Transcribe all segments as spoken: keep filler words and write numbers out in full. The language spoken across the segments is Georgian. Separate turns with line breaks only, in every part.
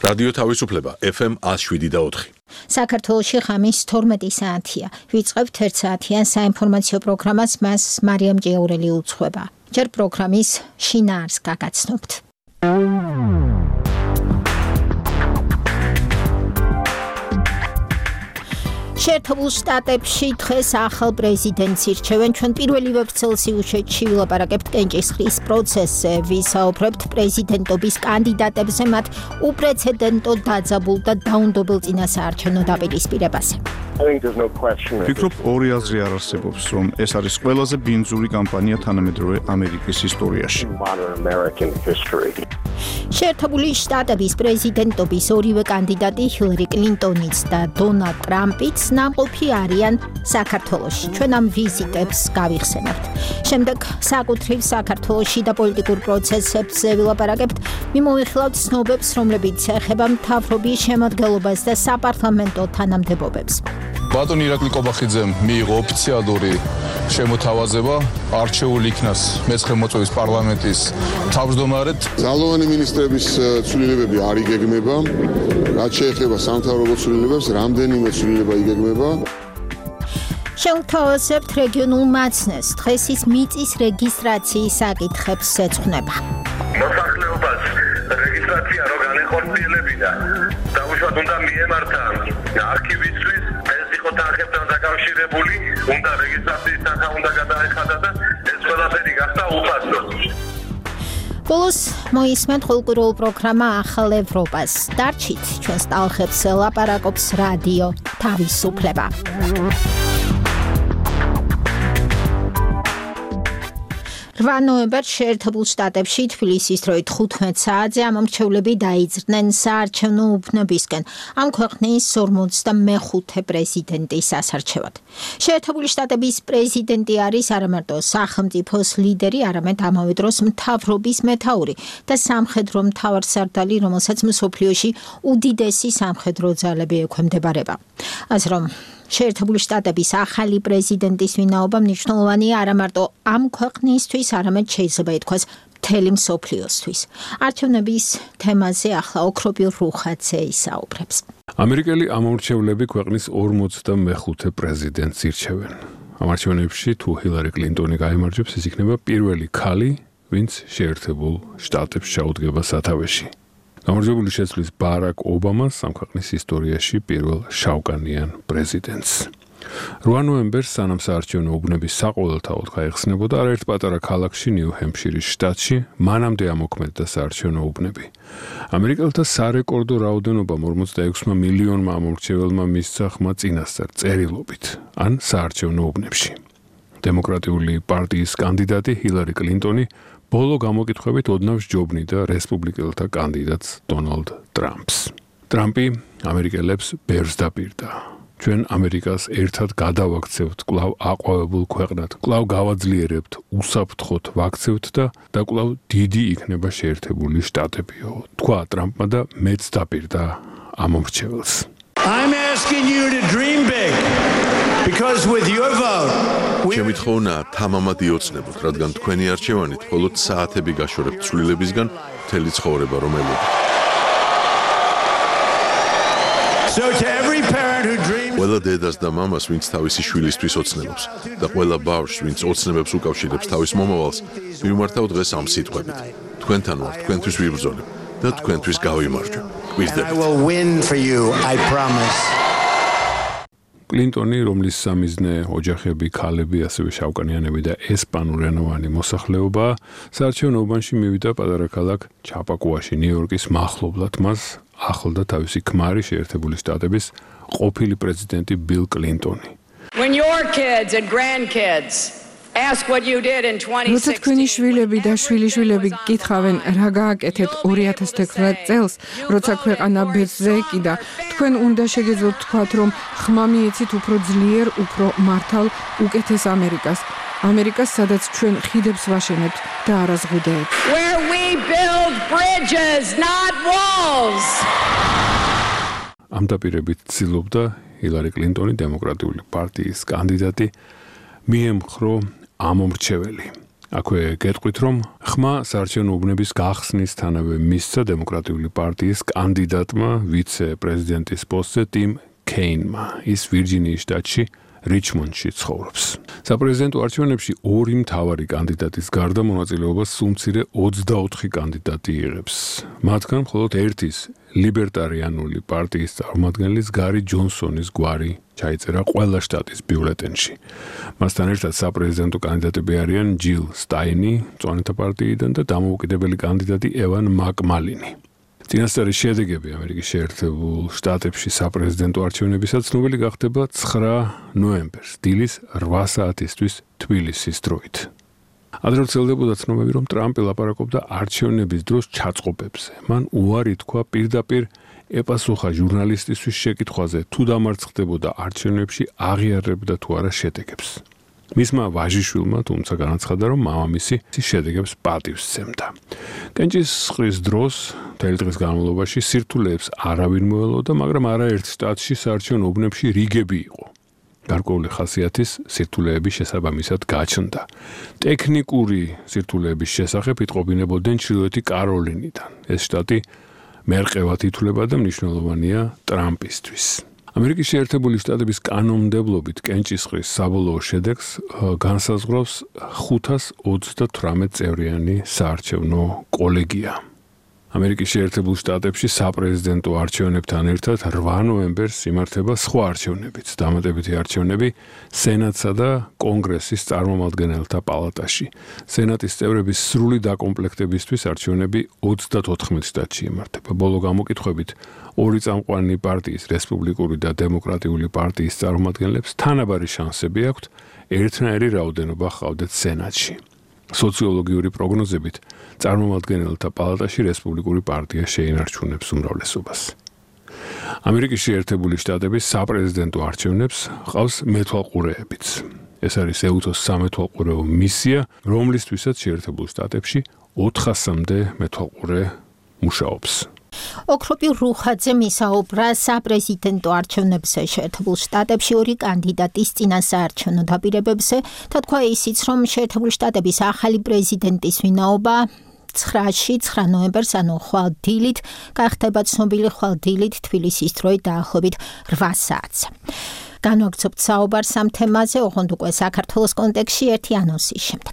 რადიო თავისუფლება F M one oh seven და four.
საქართველოში ხამის თორმეტი საათია. ვიწყებთ ერთ საათიან საინფორმაციო პროგრამას, მას მარიამ ჭიაურელი უძღვება. ჯერ პროგრამის შინაარსს გაგაცნობთ. შეერთებულ შტატებში დღეს ახალ პრეზიდენტს ირჩევენ. ჩვენ პირველი ვებრ სიუჟეტში ვილაპარაკებთ კენჭისყრის პროცესზე, ვისაუბრებთ პრეზიდენტობის კანდიდატებზე, მათ უპრეცედენტო დაძაბულ და დაუნდობელ წინასაარჩევნო დაპირისპირებაზე.
ვფიქრობ, ორი აზრი არ არსებობს, რომ ეს არის ყველაზე ბინძური კამპანია თანამედროვე ამერიკის ისტორიაში.
შეერთებული შტატების პრეზიდენტობის ორივე კანდიდატი ჰილარი კლინტონიც და დონალდ ტრამპიც ნამყოფი არიან საქართველოში. ჩვენ ამ ვიზიტებს გავიხსენებთ. შემდეგ საკუთრივ საქართველოში და პოლიტიკურ პროცესებზე ვილაპარაკებთ. მიმოვიხილავთ ცნობებს, რომლებიც ეხება მთავრობის შემადგენლობას და საპარლამენტო თანამდებობებს.
ბატონი ირაკლი კობახიძემ მიიღო ოფიციალური შემოთავაზება არჩეული იქნას მეცხრე მოწვევის პარლამენტის თავმჯდომარედ.
ძალოვანი მინისტრების ცვლილებები არ იგეგმება, რაც შეეხება სამთავრობო ცვლილებებს, რამდენიმე ცვლილება იგეგმება.
შევთავაზებთ რეგიონულ მაცნეს, დღეს ის მიწის რეგისტრაციის საკითხებს ეძღვნება.
მოსახლეობას რეგისტრაცია რო განეხორციელებინა, დაუშვათ უნდა მიემართა არქივისთვის, ეს იყო თანხებთან დაკავშირებული, უნდა რეგისტრაციის თანხა უნდა გადაეხადა და ეს ყველაფერი გახდა უფასო.
ბოლოს მოისმენთ ყოველკვირეულ პროგრამა ახალ ევროპას. დარჩით, ჩვენს ტალღებს ლაპარაკობს რადიო თავისუფლება. რვა ნოემბერს შეერთებულ შტატებში თბილისის დროით ხუთმეტ საათზე ამომრჩევლები დაიძრნენ საარჩევნო უბნებისკენ ამ ქვეყნის ორმოცდამეხუთე პრეზიდენტის ასარჩევად. შეერთებული შტატების პრეზიდენტი არის არამარტო სახელმწიფოს ლიდერი, არამედ ამავე დროს მთავრობის მეთაური და სამხედრო მთავარსარდალი, რომელსაც მსოფლიოში უდიდესი სამხედრო ძალები ექვემდებარება. ასე რომ შეერთებული შტატების ახალი პრეზიდენტის ვინაობა მნიშვნელოვანია არამარტო ამ ქვეყნისთვის, არამედ შეიძლება ითქვას მთელი მსოფლიოსთვის. არჩევნების თემაზე ახლა ოქროპილ რუხაძე ისაუბრებს.
ამერიკელი ამომრჩევლები ქვეყნის ორმოცდამეხუთე პრეზიდენტს ირჩევენ. ამ არჩევნებში თუ ჰილარი კლინტონი გაიმარჯვებს, ის იქნება პირველი ქალი, ვინც შეერთებულ შტატებს ჩაუდგება სათავეში. გამარჯვებული შეცვლის ბარაკ ობამას ამ ქვეყნის ისტორიაში პირველ შავკანიან პრეზიდენტს. რვა ნოემბერს სანამ საარჩევნო უბნების საყოველთაოდ გაიხსნებოდა არაერთ პატარა ქალაქში ნიუ-ჰემფშირის შტატში, მანამდე ამოქმედდა საარჩევნო უბნები. ამერიკელთა სარეკორდო რაოდენობამ ორმოცდაექვსმა მილიონმა ამომრჩეველმა მისცა ხმა წინასწარ წერილობით ან საარჩევნო უბნებში. დემოკრატიული პარტიის კანდიდატი ჰილარი კლინტონი ბოლო გამოკითხვებით ოდნავ სჯობნიდა რესპუბლიკელთა კანდიდატს დონალდ ტრამპს. ტრამპი ამერიკელებს ბერს დაპირდა. ჩვენ ამერიკას ერთად გადავაქცევთ კვლავ აყვავებულ ქვეყნად, კვლავ გავაძლიერებთ, უსაფრთხოდ ვაქცევთ და და კვლავ დიდი იქნება შეერთებული შტატებიო. თქვა ტრამპმა და მეც დაპირდა ამომრჩეველს.
I'm asking you to dream big because with your vote
ჩემი თხოვნა თამამად იოცნებოთ, რადგან თქვენი არჩევანით მხოლოდ საათები გაშორებთ ცვლილებისგან მთელი ცხოვრება რომ ელოდეთ.
So to every parent who dreams
ყველა დედას და მამას, ვინც თავისი შვილისთვის ოცნებობს და ყველა ბავშვს, ვინც ოცნებებს უკავშირებს თავის მომავალს, მიმართავ დღეს ამ სიტყვებით. თქვენთან ვარ, თქვენთვის ვიბრძოლებ და თქვენთვის გავიმარჯვებ.
I will win for you, I promise.
კლინტონი, რომლის სამიზნე ოჯახები, ქალები, ასევე შავკანიანები და ესპანურენოვანი მოსახლეობა, საარჩევნო უბანში მივიდა პატარა ქალაქ ჩაპაკუაში, ნიუ-იორკის მახლობლად. მას ახლდა თავისი ქმარი, შეერთებული შტატების ყოფილი პრეზიდენტი ბილ კლინტონი.
When your kids and grandkids ask what you did in twenty sixteen.
როცა თქვენი შვილები და შვილიშვილები გითხავენ, რა გააკეთეთ ორი ათას თექვსმეტ წელს, როცა ქვეყანა ბეჭდზე ეკიდა, თქვენ უნდა შეგეძლოთ თქვათ, რომ ხმა მიეცით უფრო ძლიერ, უფრო მართალ, უკეთეს ამერიკას. ამერიკას, სადაც ჩვენ ხიდებს ვაშენებთ და არაზღუდეებს.
Where we build bridges, not walls.
ამ დაპირებით ცდილობდა ჰილარი კლინტონი, დემოკრატიული პარტიის კანდიდატი, მიემხრო ამომრჩეველი. აქვე გეტყვით, რომ ხმა საარჩევნო უბნების გახსნისთანავე მისცა დემოკრატიული პარტიის კანდიდატმა ვიცე-პრეზიდენტის პოსტზე ტიმ კეინმა. ის ვირჯინიის შტატში რიჩმონდში ცხოვრობს. საპრეზიდენტო არჩევნებში ორი მთავარი კანდიდატის გარდა მონაწილეობას სულ მცირე ოცდაოთხი კანდიდატი იღებს. მათგან მხოლოდ ერთის ლიბერტარიანული პარტიის წარმომადგენლის გარი ჯონსონის გვარი ჩაიწერა ყველა შტატის ბიულეტენში. მასთან ერთად საპრეზიდენტო კანდიდატები არიან ჯილ სტაინი, მწვანეთა პარტიიდან და დამოუკიდებელი კანდიდატი ევან მაკმალინი. წინასწარი შედეგები ამერიკის შეერთებულ შტატებში საპრეზიდენტო არჩევნებისაც ცნობილი გახდება ცხრა ნოემბერს, დილის რვა საათისთვის თბილისის დროით. ადრე ვრცელდებოდა ცნობები, რომ ტრამპი ლაპარაკობდა არჩევნების დროს ჩაწყობებზე. მან უარი თქვა პირდაპირ ეპასუხა ჟურნალისტისთვის შეკითხვაზე, თუ დამარცხდებოდა არჩევნებში აღიარებდა თუ არა შედეგებს. მისმა ვაჟიშვილმა თუმცა განაცხადა, რომ მამამისი შედეგებს პატივს სცემდა. კენჭისყრის დროს მთელი დღის განმავლობაში სირთულეებს არავინ მოელოდა, მაგრამ არაერთ შტატში საარჩევნო უბნებში რიგები იყო. გარკვეული ხასიათის სირთულეების შესაბამისად გაჩნდა. ტექნიკური სირთულეების შესახებ იტყობინებოდნენ ჩრდილოეთი კაროლინიდან. ეს შტატი მერყევად ითვლება და მნიშვნელოვანია ტრამპისთვის. ამერიკის შეერთებული შტატების კანონმდებლობით კენჭისყრის საბოლოო შედეგს განსაზღვრავს ხუთას ოცდათვრამეტ წევრიანი საარჩევნო კოლეგია. ამერიკის შეერთებულ შტატებში საპრეზიდენტო არჩევნებთან ერთად რვა ნოემბერს იმართება სხვა არჩევნებიც, დამატებითი არჩევნები სენატსა და კონგრესის წარმომადგენელთა პალატაში. სენატის წევრების სრული დაკომპლექტებისთვის არჩევნები ოცდაოთხ შტატში იმართება. ბოლო გამოკითხვებით ორი წამყვანი პარტიის, რესპუბლიკური და დემოკრატიული პარტიის წარმომადგენლებს თანაბარი შანსები აქვთ ერთნაირი რაოდენობა ჰყავდეთ სენატში. სოციოლოგიური პროგნოზებით წარმომადგენელთა პალატაში რესპუბლიკური პარტია შეინარჩუნებს უმრავლესობას. ამერიკის შეერთებული შტატების საპრეზიდენტო არჩევნებს ჰყავს მეთვალყურეებიც. ეს არის ეუთოს სამეთვალყურეო მისია, რომლისთვისაც შეერთებულ შტატებში ოთხასამდე მეთვალყურე მუშაობს.
ოქროპი რუხაძე მისაუბრა საპრეზიდენტო არჩევნებზე შეერთებულ შტატებში ორი კანდიდატის წინასაარჩევნო დაპირებებზე და თქვა ისიც, რომ შეერთებული შტატების ახალი პრეზიდენტის ვინაობა ცხრაში ცხრა ნოემბერს, ანუ ხვალ დილით, გახდება ცნობილი ხვალ დილით თბილისის დროით დაახლოებით რვა საათზე. განვაგრძობთ საუბარს ამ თემაზე, ოღონდ უკვე საქართველოს კონტექსტში ერთი ანონსის შემდეგ.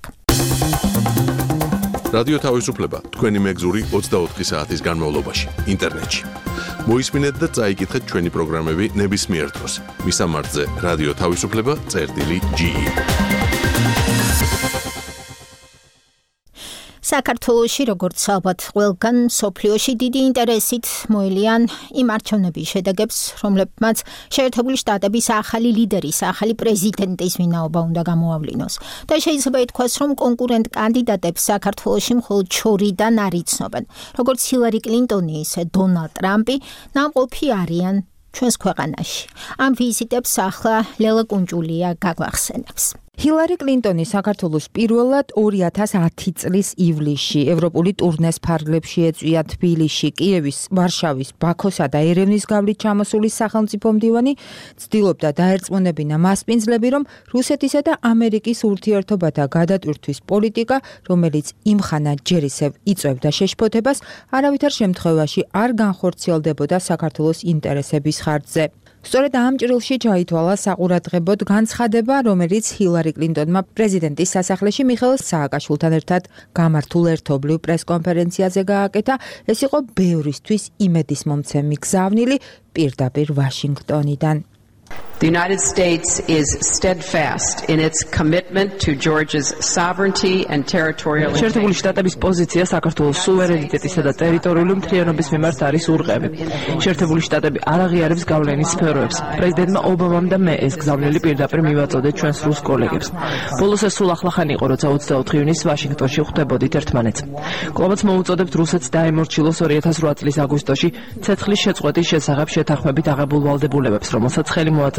რადიო თავისუფლება თქვენი მეგზური ოცდაოთხი საათის განმავლობაში ინტერნეტში. მოისმინეთ და წაიკითხეთ ჩვენი პროგრამები ნებისმიერ დროს. მისამართზე რადიო თავისუფლება წერტილი ჯი.
საქართველოში, როგორც ალბათ ყველგან მსოფლიოში დიდი ინტერესით მოელიან იმ არჩევნების შედეგებს, რომლებმაც შეერთებული შტატების ახალი ლიდერის, ახალი პრეზიდენტის ვინაობა უნდა გამოავლინოს. და შეიძლება ითქვას, რომ კონკურენტ კანდიდატებს საქართველოში მხოლოდ შორიდან არ იცნობენ. როგორც ჰილარი კლინტონი, ისე დონალდ ტრამპი ნამყოფი არიან ჩვენს ქვეყანაში. ამ ვიზიტებს ახლა ლელა კუნჭულია გაგვახსენებს.
ჰილარი კლინტონი საქართველოს პირველად ორი ათას ათი წლის ივლისში ევროპული ტურნეს ფარგლებში ეწვია თბილისში, კიევის, ვარშავის, ბაქოსა და ერევნის გავლით ჩამოსული სახელმწიფო მდივანი ცდილობდა დაერწმუნებინა მასპინძლები, რომ რუსეთისა და ამერიკის ურთიერთობათა გადატვირთვის პოლიტიკა, რომელიც იმხანად ჯერ ისევ იწვევდა შეშფოთებას, არავითარ შემთხვევაში არ განხორციელდებოდა საქართველოს ინტერესების ხარჯზე. სწორედ ამ ჭრილში ჩაითვალა საყურადღებოდ განცხადება, რომელიც ჰილარი კლინტონმა პრეზიდენტის სასახლეში მიხეილ სააკაშვილთან ერთად გამართულ ერთობლივ პრესკონფერენციაზე გააკეთა. ეს იყო ბევრისთვის იმედისმომცემი გზავნილი პირდაპირ ვაშინგტონიდან.
The United States is steadfast in its commitment to Georgia's sovereignty and territorial integrity.
შეერთებული შტატების პოზიცია საქართველოს სუვერენიტეტისა და ტერიტორიული მთლიანობის მიმართ არის ურღევი. შეერთებული შტატები არ აღიარებს გავლენის სფეროებს. პრეზიდენტმა ობამამ და მე ეს გზავნილი პირდაპირ მივაწოდეთ ჩვენს რუს კოლეგებს. ბოლოს ეს სულ ახლახანი იყო, როცა ოცდაოთხი ივნისს ვაშინგტონში ხვდებოდით ერთმანეთს. კლუბს მოუწოდებთ რუსეთს დაემორჩილოს ორი ათას რვა წლის აგვისტოში ცეცხლის შეწყვეტის შესახებ შეთანხმებით აღებულ ვალდებულებებს, რომელსაც ხელი მოაწერა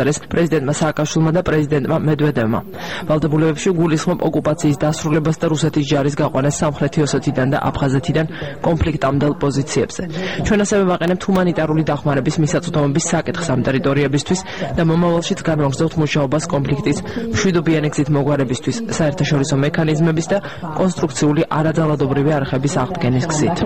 გაუცხადეს პრეზიდენტმა სააკაშვილმა და პრეზიდენტმა მედვედევმა. ვალდებულებებში გულისხმობ ოკუპაციის დასრულებას და რუსეთის ჯარის გაყვანას სამხრეთი ოსეთიდან და აფხაზეთიდან კონფლიქტამდელ პოზიციებზე. ჩვენ ასევე ვაყენებთ ჰუმანიტარული დახმარების მისაწვდომობის საკითხს ამ ტერიტორიებისთვის და მომავალშიც განვაგრძობთ მუშაობას კონფლიქტის მშვიდობიანი გზით მოგვარებისთვის, საერთაშორისო მექანიზმების და კონსტრუქციული არაძალადობრივი არხების აღდგენის გზით.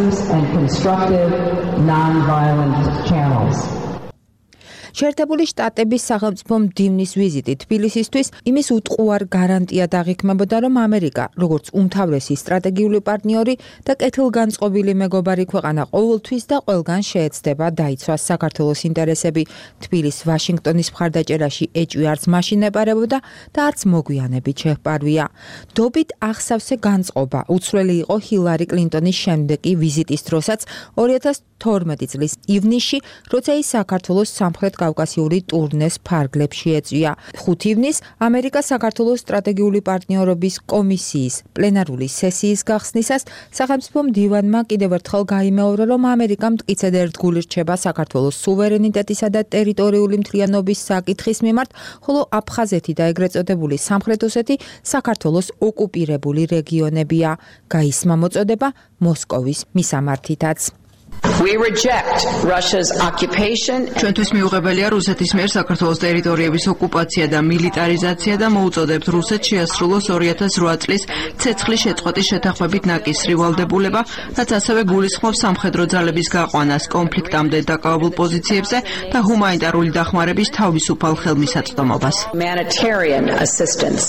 შეერთებული შტატების სახელმწიფო მდივნის ვიზიტი თბილისისთვის იმის უტყუარ გარანტიად აღიქმებოდა, რომ ამერიკა, როგორც უმთავრესი სტრატეგიული პარტნიორი და კეთილგანწყობილი მეგობარი ქვეყანა ყოველთვის და ყველგან შეეცდება დაიცვას საქართველოს ინტერესები. თბილისს ვაშინგტონის მხარდაჭერაში ეჭვი არც მაშინ ეპარებოდა და არც მოგვიანებით შეჰპარვია. დობით ახსავსე განწყობა უცვლელი იყო ჰილარი კლინტონის შემდეგი ვიზიტის დროსაც ორი ათას თორმეტი წლის ივნისში, როცა ის საქართველოს სამხრეთ კავკასიური ტურნეს ფარგლებში ეწვია. ხუთი ივნისს ამერიკა საქართველოს სტრატეგიული პარტნიორობის კომისიის პლენარული სესიის გახსნისას სახელმწიფო მდივანმა კიდევ ერთხელ გაიმეორა, რომ ამერიკა მტკიცედ ერთგული რჩება საქართველოს სუვერენიტეტისა და ტერიტორიული მთლიანობის საკითხის მიმართ, ხოლო აფხაზეთი და ეგრეთ წოდებული სამხრეთ ოსეთი საქართველოს ოკუპირებული რეგიონებია. გაისმა მოწოდება მოსკოვის მისამართითაც.
We reject Russia's occupation.
ჩვენთვის მიუღებელია რუსეთის მიერ საქართველოს ტერიტორიების ოკუპაცია და მილიტარიზაცია და მოუწოდებთ რუსეთს შეასრულოს ორი ათას რვა წლის ცეცხლის შეწყვეტის შეთანხმებით ნაკისრი ვალდებულება, რაც ასევე გულისხმობს სამხედრო ძალების გაყვანას კონფლიქტამდე დაკავებულ პოზიციებზე და ჰუმანიტარული დახმარების თავისუფალ ხელმისაწვდომობას.
Humanitarian assistance.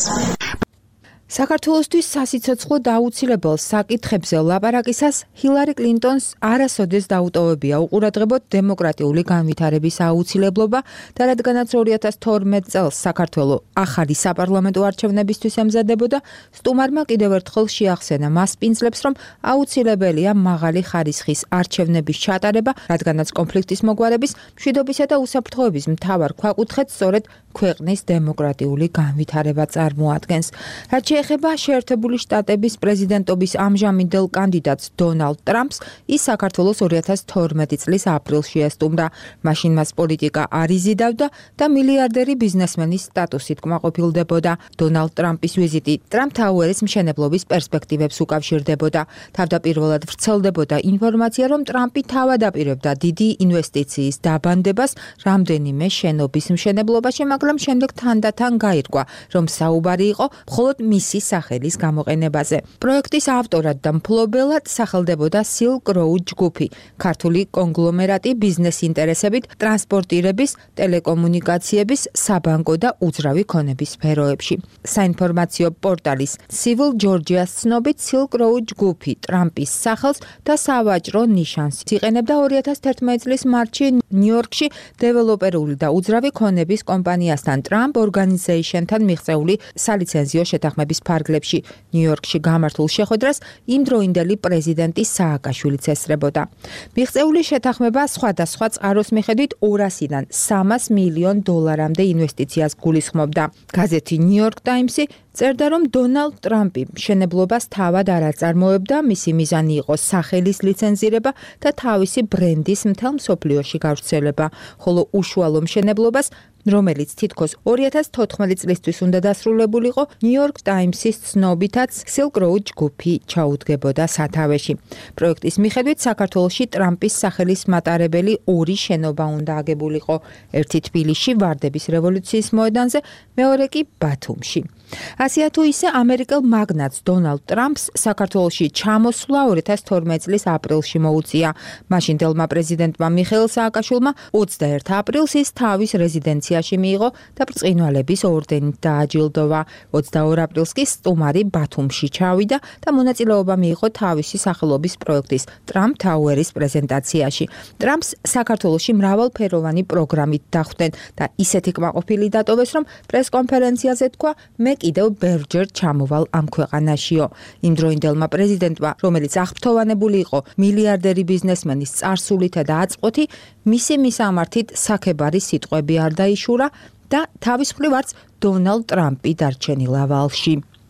საქართველოსთვის სასიცოცხლო დაუცილებელ საკითხებზე ლაპარაკისას ჰილარი კლინტონს არასოდეს დაუტოვებია უყურადღებოდ დემოკრატიული განვითარების აუცილებლობა და რადგანაც ორი ათას თორმეტ წელს საქართველო ახალი საპარლამენტო არჩევნებისთვის ემზადებოდა, სტუმარმა კიდევ ერთხელ შეახსენა მასპინძლებს, რომ აუცილებელია მაღალი ხარისხის არჩევნების ჩატარება, რადგანაც კონფლიქტის მოგვარების, მშვიდობისა და უსაფრთხოების მთავარ ქვაკუთხედს სწორედ ქვეყნის დემოკრატიული განვითარება წარმოადგენს. რაც შეეხება შეერთებული შტატების პრეზიდენტობის ამჟამინდელ კანდიდატს დონალდ ტრამპს, ის საქართველოს ორი ათას თორმეტი წლის აპრილში ესტუმრა. მაშინ მას პოლიტიკა არ იზიდავდა და მილიარდერი ბიზნესმენის სტატუსით კმაყოფილდებოდა. დონალდ ტრამპის ვიზიტი ტრამპ თაუერის მშენებლობის პერსპექტივებს უკავშირდებოდა. თავდაპირველად ვრცელდებოდა ინფორმაცია, რომ ტრამპი თავადაპირებდა დიდი ინვესტიციის დაბანდებას რამდენიმე შენობის მშენებლობაში, მაგრამ შემდეგ თანდათან გაირკვა, რომ საუბარი იყო მხოლოდ მისი სახელის გამოყენებაზე. პროექტის ავტორად და მფლობელად სახელდებოდა Silk Road ჯგუფი, ქართული კონგლომერატი ბიზნეს ინტერესებით ტრანსპორტირების, ტელეკომუნიკაციების, საბანკო და უძრავი ქონების სფეროებში. საინფორმაციო პორტალის Civil Georgia-ს ცნობით Silk Road ჯგუფი ტრამპის სახელს და სავაჭრო ნიშანს იყენებდა ორი ათას თერთმეტი წლის მარტში ნიუ-იორკში დეველოპერული და უძრავი ქონების კომპანიასთან Trump Organization-თან მიღწეული სალიცენზიო შეთანხმების ფარგლებში. ნიუ-იორკში გამართულ შეხვედრას იმდროინდელი პრეზიდენტი სააკაშვილიც ესწრებოდა. მიღწეული შეთანხმება სხვადასხვა წყაროს მიხედვით ორასიდან სამას მილიონ დოლარამდე ინვესტიციას გულისხმობდა. გაზეთი New York Times-ი წერდა, რომ დონალდ ტრამპი მშენებლობას თავად არ აწარმოებდა, მისი მიზანი იყო სახელის ლიცენზირება და თავისი ბრენდის მთელ მსოფლიოში გავრცელება, ხოლო უშუალო მშენებლობას, რომელიც თითქოს ორი ათას თოთხმეტი წლისთვის უნდა დასრულებულიყო, New York Times-ის ცნობითაც Silk Road ჯგუფი ჩაუდგებოდა სათავეში. პროექტის მიხედვით საქართველოში ტრამპის სახელის მატარებელი ორი შენობა უნდა აგებულიყო, ერთი თბილისში ვარდების რევოლუციის მოედანზე, მეორე კი ბათუმში. ასეა თუ ისე ამერიკელ მაგნატს დონალდ ტრამპს საქართველოში ჩამოსვლა ორი ათას თორმეტი წლის აპრილში მოუწია. მაშინდელმა პრეზიდენტმა მიხეილ სააკაშვილმა ოცდაერთი აპრილს ის თავის რეზიდენციაში მიიღო და ბრწყინვალების ორდენით დააჯილდოვა. ოცდაორი აპრილს კი სტუმარი ბათუმში ჩავიდა და მონაწილეობა მიიღო თავისი სახელობის პროექტის Trump Tower-ის პრეზენტაციაში. ტრამპს საქართველოში მრავალფეროვანი პროგრამით დახვდნენ და ისეთი კმაყოფილი დატოვეს, რომ პრესკონფერენციაზე თქვა, მე კიდევ ბევრჯერ ჩამოვალ ამ ქვეყანაშიო. იმდროინდელმა პრეზიდენტმა, რომელიც აღფრთოვანებული იყო მილიარდერი ბიზნესმენის წარსულითა და აწყვეთი, მისი მისამართით საქებარი სიტყვები არ დაიშურა და თავის მხრივ არც დონალდ ტრამპი დარჩენილა ვალში.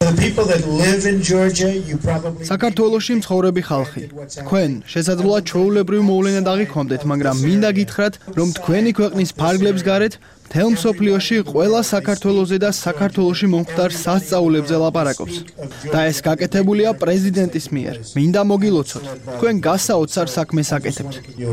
საქართველოში მცხოვრები ხალხი, თქვენ შესაძლოა ჩვეულებრივ მოვლენად აღიქონდეთ, მაგრამ მინდა გითხრათ, რომ თქვენი ქვეყნის ფარგლებს გარეთ მთელ მსოფლიოში ყველა საქართველოზე და საქართველოში მომხდარ სასწაულებზე ლაპარაკობს. და ეს გაკეთებულია პრეზიდენტის მიერ. მინდა მოგილოცოთ, თქვენ გასაოცარ საქმეს აკეთებთ.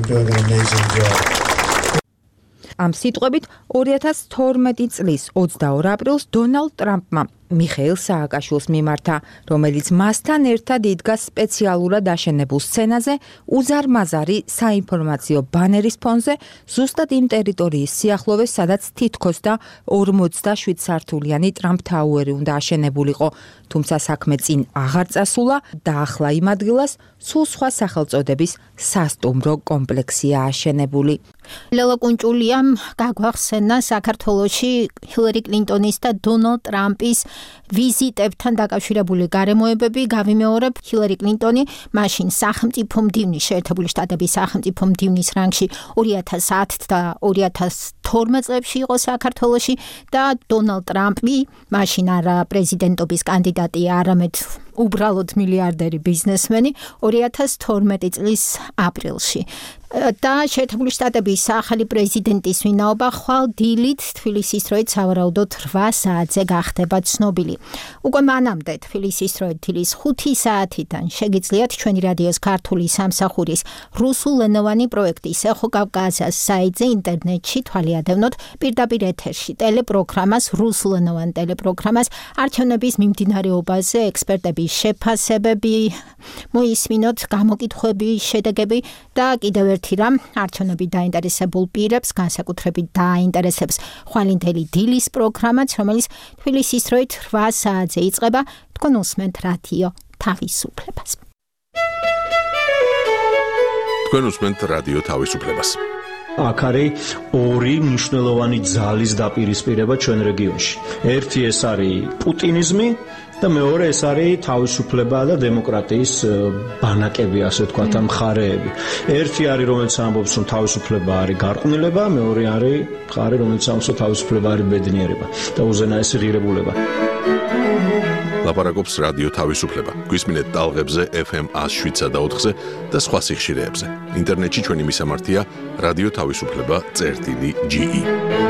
ამ სიტყვებით ორი ათას თორმეტი წლის ოცდაორ აპრილს დონალდ ტრამპმა მიხეილ სააკაშვილს მიმართა, რომელიც მასთან ერთად იდგა სპეციალურად აშენებულ სცენაზე უზარმაზარი საინფორმაციო ბანერის ფონზე, ზუსტად იმ ტერიტორიის სიახლოვეს, სადაც თითქოს და ორმოცდაშვიდ სართულიანი ტრამპ თაუერი უნდა აშენებულიყო, თუმცა საქმე წინ აღარ წასულა და ახლა იმ ადგილას სულ სხვა სახელწოდების სასტუმრო კომპლექსია აშენებული.
ლელა კუნჭულიამ გაგვახსენა საქართველოში ჰილარი კლინტონის და დონალდ ტრამპის ვიზიტებთან დაკავშირებული გარემოებები. გავიმეორებ, ჰილარი კლინტონი მაშინ სახელმწიფო მდივნის შეერთებული შტატების სახელმწიფო მდივნის რანგში ორი ათას ათი და ორი ათას თორმეტ წლებში იყო საქართველოში და დონალდ ტრამპი მაშინ არა პრეზიდენტობის კანდიდატი, არამედ უბრალოდ მილიარდერი ბიზნესმენი ორი ათას თორმეტი წლის აპრილში. და შეერთებული შტატების ახალი პრეზიდენტის ვინაობა ხვალ დილით თბილისის დროით სავარაუდოდ რვა საათზე გახდება ცნობილი. უკვე მანამდე თბილისის დროით დილის ხუთი საათიდან შეგიძლიათ ჩვენი რადიოს ქართული სამსახურის რუსულენოვანი პროექტის ეხო კავკასიას საიტზე ინტერნეტში თვალიადევნოთ პირდაპირ ეთერში ტელეპროგრამას, რუსულენოვან ტელეპროგრამას, არჩევნების მიმდინარეობაზე ექსპერტების შეფასებები, მოისმინოთ გამოკითხვები, შედეგები და კიდევ ერთი რამ, არჩევნები დაინტერესებულ პირებს, განსაკუთრებით დაინტერესებს ხვალინდელი დილის პროგრამაც, რომელიც თბილისის დროით რვა საათზე იწყება. თქვენ უსმენთ რადიო თავისუფლებას.
თქვენ უსმენთ რადიო თავისუფლებას.
აქ არის ორი მნიშვნელოვანი ძალის დაპირისპირება ჩვენ რეგიონში. ერთი ეს არის პუტინიზმი და მეორე ეს არის თავისუფლება და დემოკრატიის ბანაკები, ასე ვთქვათ, მხარეები. ერთი არის, რომელიც ამბობს, რომ თავისუფლება არის გარყვნილება, მეორე არის მხარე, რომელიც ამბობს, რომ თავისუფლება არის ბედნიერება და უზენაესი ღირებულება.
ლაპარაკობს რადიო თავისუფლება. გვისმინეთ ტალღებზე ეფ ემ ას შვიდსა და ოთხზე და სხვა სიხშირეებზე. ინტერნეტში ჩვენი მისამართია რადიო თავისუფლება წერტილი ჯი ი.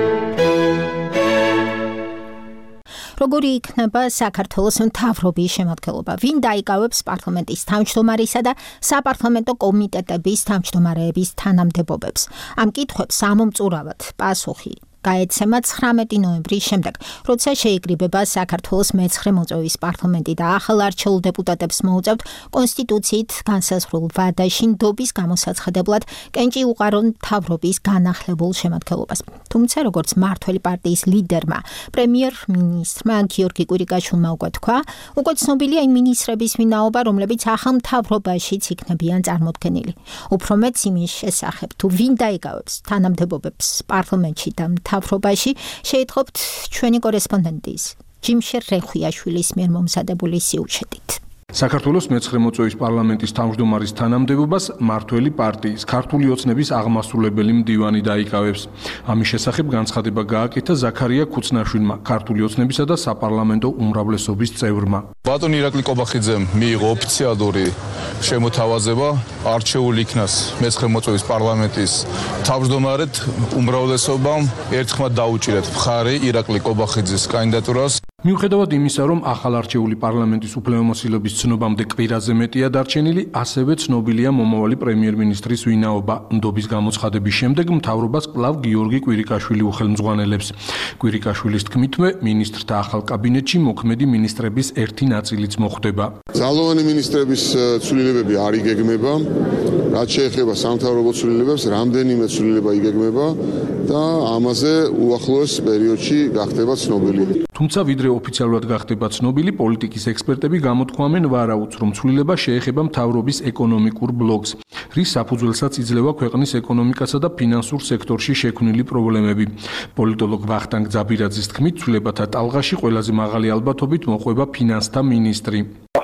როგორი იქნება საქართველოს მთავრობის შემადგენლობა? ვინ დაიკავებს პარლამენტის თავმჯდომარისა და საპარლამენტო კომიტეტების თავმჯდომარეების თანამდებობებს? ამ კითხვებს ამომწურავად პასუხი გაეცემა ცხრამეტი ნოემბრის შემდეგ, როცა შეიკრიბება საქართველოს მეცხრე მოწვევის პარლამენტი და ახალ არჩეულ დეპუტატებს მოუწევთ კონსტიტუციით განსაზღვრულ ვადაში ნდობის გამოსაცხადებლად კენჭი უყარონ მთავრობის განახლებულ შემადგენლობას. თუმცა, როგორც მმართველი პარტიის ლიდერმა, პრემიერ-მინისტრმა გიორგი კვირიკაშვილმა უკვე თქვა, უკვე ცნობილია იმ მინისტრების ვინაობა, რომლებიც ახალ მთავრობაშიც იქნებიან წარმოდგენილი. უფრო მეც იმის შესახებ, თუ ვინ დაიკავებს თანამდებობებს პარლამენტში და მთავრობაში, შეითხოვთ ჩვენი კორესპონდენტის ჯიმშერ რეხვიაშვილის მიერ მომზადებული სიუჟეტით.
საქართველოს მეცხრე მოწვევის პარლამენტის თავმჯდომარის თანამდებობას მმართველი პარტიის ქართული ოცნების აღმასრულებელი მდივანი დაიკავებს. ამის შესახებ განცხადება გააკეთა ზაქარია ქუცნაშვილმა, ქართული ოცნებისა და საპარლამენტო უმრავლესობის წევრმა.
ბატონ ირაკლი კობახიძემ მიიღო ოფიციალური შემოთავაზება არჩეულ იქნას მეცხრე მოწვევის პარლამენტის თავმჯდომარედ უმრავლესობამ ერთხმად დაუჭირეთ მხარი ირაკლი კობახიძის კანდიდატურას.
მიუხედავად იმისა, რომ ახალ არჩეული პარლამენტის უფლებამოსილების ცნობამდე კვირაზე მეტია დარჩენილი, ასევე ცნობილია მომავალი პრემიერ-მინისტრის ვინაობა. ნდობის გამოცხადების შემდეგ მთავრობას კვლავ გიორგი კვირიკაშვილი უხელმძღვანელებს. კვირიკაშვილის თქმითმე, მინისტრთა ახალ კაბინეტში მოქმედი მინისტრების ერთი ნაწილიც მოხვდება.
ძალოვანი მინისტრების ცვლილებები არ იგეგმება, რაც შეეხება სამთავრობო ცვლილებებს, რამდენიმე ცვლილება იგეგმება და ამაზე უახლოეს პერიოდში გახდება ცნობილი.
თუმცა ვიდრე ოფიციალურად გახდება ცნობილი, პოლიტიკის ექსპერტები გამოთქვამენ ვარაუდს, რომ ცვლილება შეეხება მთავრობის ეკონომიკურ ბლოკს, რის საფუძველსაც იძლევა ქვეყნის ეკონომიკასა და ფინანსურ სექტორში შექმნილი პრობლემები. პოლიტოლოგ ვახტანგ ძაბირაძის თქმით, ცვლილებათა ტალღაში ყველაზე მაღალი ალბათობით მოყვება ფინანსთა მინისტრი.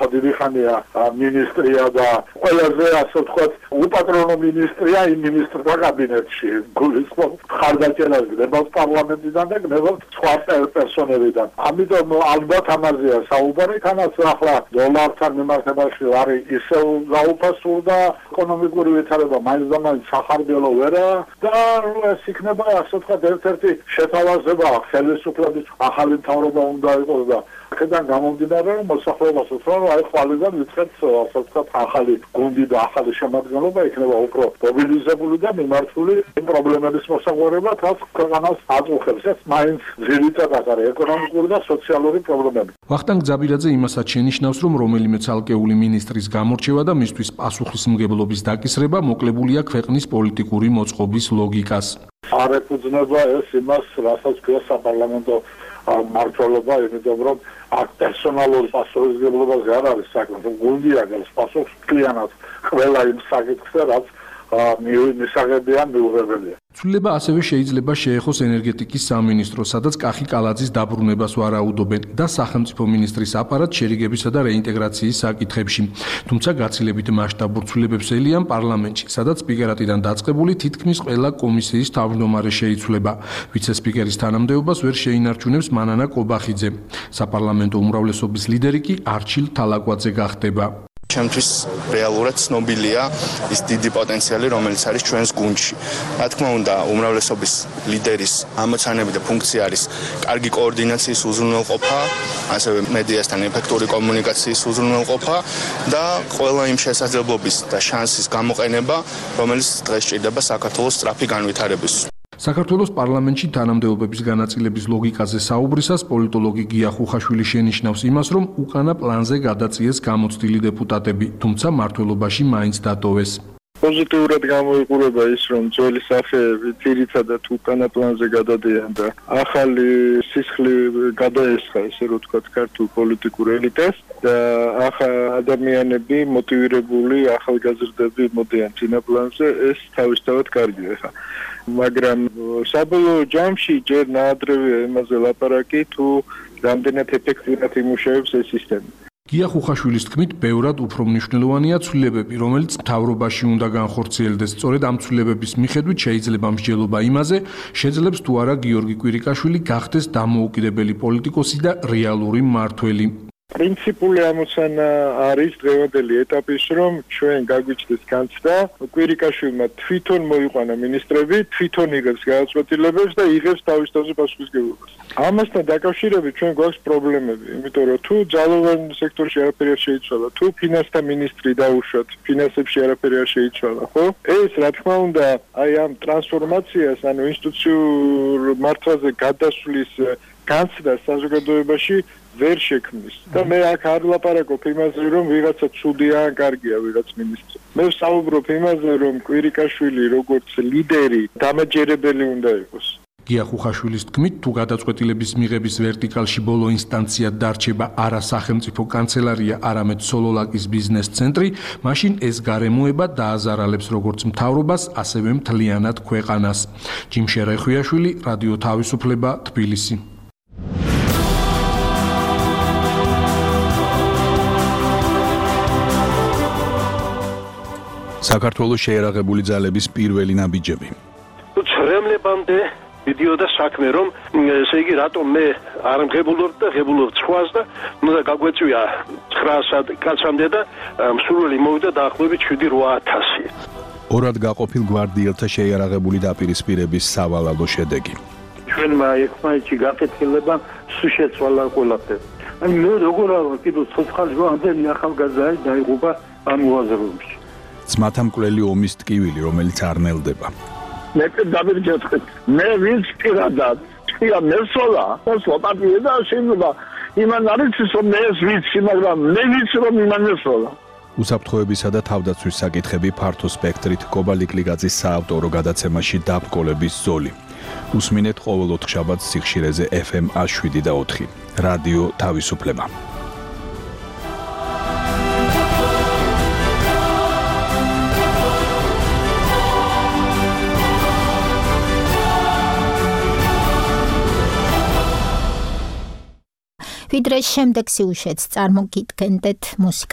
დიდი ხანია მინისტრია და ყველაზე ასე ვთქვათ უპატრონო მინისტრია იმ მინისტრთა კაბინეტში. გულისხმობ ხარდაჭერას გნებავს პარლამენტიდან და გნებავს სხვა პერსონებიდან. ამიტომ ალბათ ამაზეა საუბარი, თანაც ახლა დოლართან მიმართებაში არის ისევ გაუფასურდა ეკონომიკური ვითარება მაინც და მაინც სახარბიელო ვერა და ეს იქნება ასე ვთქვათ ერთ-ერთი შეთავაზება ხელისუფლების ახალი მთავრობა უნდა იყოს და აქედან გამომდინარე რომ მოსახლეობას უთხრა აი ხვალიდან ვიწყებთ ასე ვთქვათ ახალი გუნდი და ახალი შემადგენლობა იქნება უფრო მობილიზებული და მიმართული იმ პრობლემების მოსაგვარებლად რაც ქვეყანას აწუხებს ეს მაინც ძირითადად არის ეკონომიკური და სოციალური პრობლემები.
ვახტანგ ძაბირაძე იმასაც შენიშნავს რომ რომელიმე ცალკეული მინისტრის გამორჩევა და მისთვის პასუხისმგებლობის დაკისრება მოკლებულია ქვეყნის პოლიტიკური მოწყობის ლოგიკას.
არ ეფუძნება ეს იმას რასაც ქვია საპარლამენტო მმართველობა, იმიტომ რომ აქ პერსონალური პასუხისმგებლობაზე არ არის საქმე, გუნდია გავს პასუხს კლიანად ყველა იმ საკითხზე, რაც მისაღებია მიუღებელია.
ცვლილება ასევე შეიძლება შეეხოს ენერგეტიკის სამინისტროს, სადაც კახი კალაძის დაბრუნებას ვარაუდობენ და სახელმწიფო მინისტრის აპარატ შერიგებისა და რეინტეგრაციის საკითხებში. თუმცა გაცილებით მასშტაბურ ცვლილებებს ელიან პარლამენტში, სადაც სპიკერატიდან დაწყებული თითქმის ყველა კომისიის თავმჯდომარე შეიცვლება. ვიცე-სპიკერის თანამდებობას ვერ შეინარჩუნებს მანანა კობახიძე. საპარლამენტო უმრავლესობის ლიდერი კი არჩილ თალაკვაძე გახდება.
ჩემთვის რეალურად ცნობილია ის დიდი პოტენციალი, რომელიც არის ჩვენს გუნდში. რა თქმა უნდა, უმრავლესობის ლიდერის ამოცანები და ფუნქცია არის კარგი კოორდინაციის უზრუნველყოფა, ასევე მედიასთან ეფექტური კომუნიკაციის უზრუნველყოფა და ყველა იმ შესაძლებლობის და შანსის გამოყენება, რომელიც დღეს ჭირდება საქართველოს სწრაფი განვითარების.
საქართველოს პარლამენტში თანამდებობების განაწილების ლოგიკაზე საუბრისას პოლიტოლოგი გია ხუხაშვილი შენიშნავს იმას, რომ უკანა პლანზე გადაწიეს გამოცდილი დეპუტატები, თუმცა მმართველობაში მაინც დატოვეს.
პოზიტიურად გამოიყურება ის, რომ ძველი სახეები ძირითადად უკანა პლანზე გადადიან და ახალი სისხლი გადაესხა, ესე რომ ვთქვათ, ქართულ პოლიტიკურ ელიტას და ახალ ადამიანები მოტივირებული ახალგაზრდები მოდიან წინა პლანზე, ეს თავისთავად კარგია ხა. მაგრამ საბოლოო ჯამში ჯერ ნაადრევია იმაზე ლაპარაკი, თუ რამდენად ეფექტურად იმუშავებს ეს სისტემა.
გია ხუხაშვილის თქმით, ბევრად უფრო მნიშვნელოვანია ცვლილებები, რომელიც მთავრობაში უნდა განხორციელდეს. სწორედ ამ ცვლილებების მიხედვით შეიძლება მსჯელობა იმაზე, შეძლებს თუ არა გიორგი კვირიკაშვილი გახდეს დამოუკიდებელი პოლიტიკოსი და რეალური მმართველი.
პრინციპული ამოცანა არის დღევანდელი ეტაპის, რომ ჩვენ გაგვიჩნდეს განცდა, კვირიკაშვილმა თვითონ მოიყვანა მინისტრები, თვითონ იღებს გადაწყვეტილებებს და იღებს თავის თავზე პასუხისმგებლობას. ამასთან დაკავშირებით ჩვენ გვაქვს პრობლემები, იმიტომ რომ თუ ძალოვან სექტორში არაფერი არ შეიცვალა, თუ ფინანსთა მინისტრი დაუშვათ, ფინანსებში არაფერი არ შეიცვალა, ხო? ეს რა თქმა უნდა, აი ამ ტრანსფორმაციას, ანუ ინსტიტუციურ მართვაზე გადასვლის განცდა საზოგადოებაში ვერ შექმნის. და მე აქ არ ლაპარაკობ იმაზე, რომ ვიღაცა ცუდია ან კარგია ვიღაც მინისტრი. მე ვსაუბრობ იმაზე, რომ კვირიკაშვილი როგორც ლიდერი დამაჯერებელი უნდა იყოს.
გია ხუხაშვილის თქმით, თუ გადაწყვეტილების მიღების ვერტიკალში ბოლო ინსტანციად დარჩება არა სახელმწიფო კანცელარია, არამედ სოლოლაკის ბიზნეს ცენტრი, მაშინ ეს გარემოება დააზარალებს როგორც მთავრობას, ასევე მთლიანად ქვეყანას. ჯიმშერე ხვიაშვილი, რადიო თავისუფლება, თბილისი.
საქართველოს შეერაღებული ძალების პირველი ნაბიჯები.
ცრემლებამდე მიდიოდა საქმე, რომ ესე იგი რატომ მე არ მღებულობ და ღებულობ სხვას და უნდა გაგვეწვია ცხრაასად კაცამდე და მსურველი მოვიდა დაახლოებით შვიდი რვა ათასი.
ორად გაყოფილ გვარდიელთა შეიარაღებული დაპირისპირების სავალალო შედეგი.
ჩვენმა ერთმანეთში გაკეთილება სულ შეცვალა ყველაფერი. აი მე როგორ არა კიდევ ცოცხალი ამდენი ახალგაზრდა დაიღუპა ამ უაზროებში.
ძმათა მკვლელი ომის ტკივილი, რომელიც არ ნელდება.
მე დავირჯეთქეთ. მე ვინც პირადად თქვია მესოლა, მოსვა პარტია და შეიძლება იმან არის რომ მე ეს ვიცი, მაგრამ მე ვიცი რომ იმან მესოლა.
უსაფრთხოებისა და თავდაცვის საკითხები ფართო სპექტრით კობალიკლიგაძის საავტორო გადაცემაში დაბრკოლების ზოლი. უსმინეთ ყოველ ოთხშაბათს სიხშირეზე ეფ ემ ას შვიდი და ოთხი. რადიო თავისუფლება.
ვიდრე შემდეგ სიუჟეტს წარმოგიდგენდეთ მუსიკა.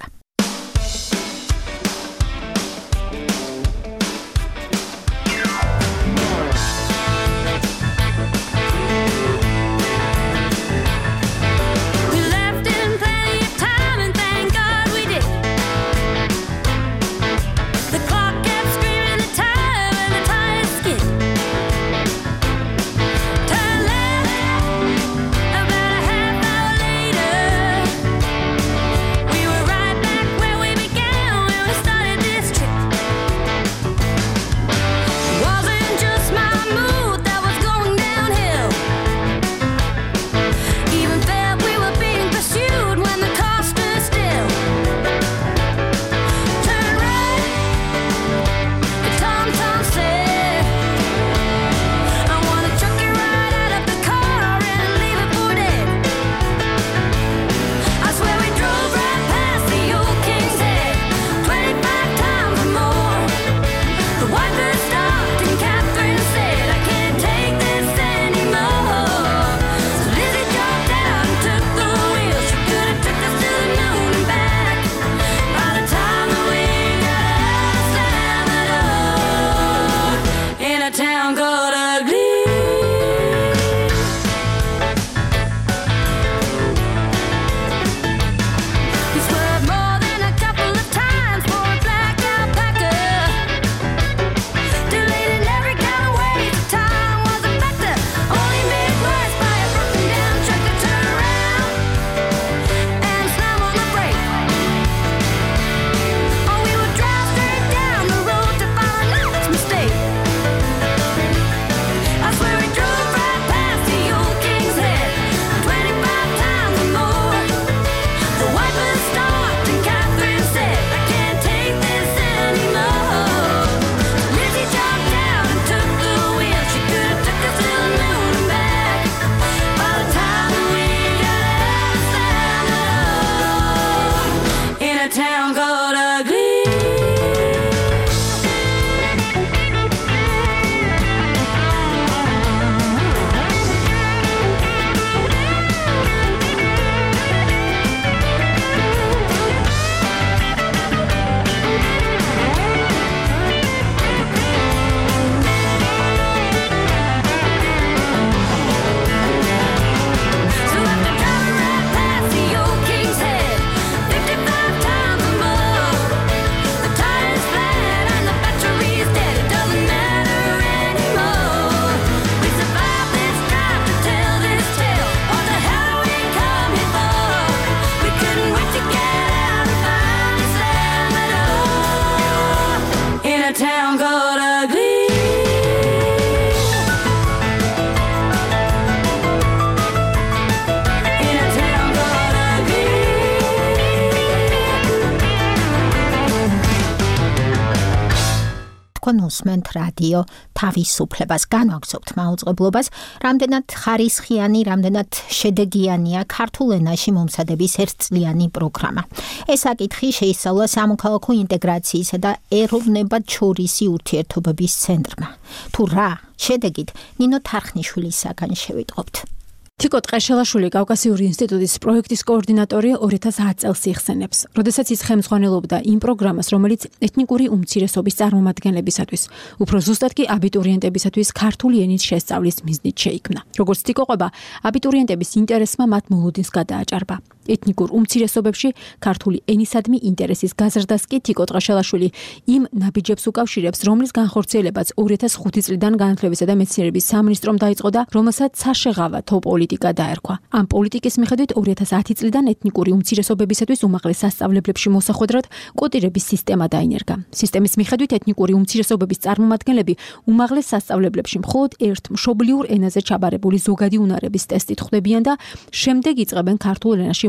თქვენ უსმენთ რადიო თავისუფლებას, განვაგრძობთ მაუწყებლობას, რამდენად ხარისხიანი, რამდენად შედეგიანია ქართულ ენაში მომზადების ერთწლიანი პროგრამა. ეს საკითხი შეისწავლა სამოქალაქო ინტეგრაციისა და ეროვნებად შორისი ურთიერთობების ცენტრმა. თუ რა შედეგით, ნინო თარხნიშვილისაგან შევიტყობთ.
თიკო ტყეშელაშვილი კავკასიური ინსტიტუტის პროექტის კოორდინატორი ორი ათას ათი წელს იხსენებს, როდესაც ის ხელმძღვანელობდა იმ პროგრამას, რომელიც ეთნიკური უმცირესობის წარმომადგენლებისათვის, უფრო ზუსტად კი აბიტურიენტებისათვის ქართული ენის შესწავლის მიზნით შეიქმნა. როგორც თიკო ყვება, აბიტურიენტების ინტერესმა მათ მოლოდინს გადააჭარბა. ეთნიკურ უმცირესობებში ქართული ენისადმი ინტერესის გაზრდას კი თიკო ტყეშელაშვილი იმ ნაბიჯებს უკავშირებს, რომლის განხორციელებაც ორი ათას ხუთი წლიდან განათლებისა და მეცნიერების სამინისტრომ დაიწყო და რომელსაც საშეღავათო პოლიტიკა დაერქვა. ამ პოლიტიკის მიხედვით ორი ათას ათი წლიდან ეთნიკური უმცირესობებისათვის უმაღლეს სასწავლებლებში მოსახვედრად კოტირების სისტემა დაინერგა. სისტემის მიხედვით ეთნიკური უმცირესობების წარმომადგენლები უმაღლეს სასწავლებლებში მხოლოდ ერთ მშობლიურ ენაზე ჩაბარებული ზოგადი უნარების ტესტით ხვდებიან და შემდეგ იწყებენ ქართულ ენაში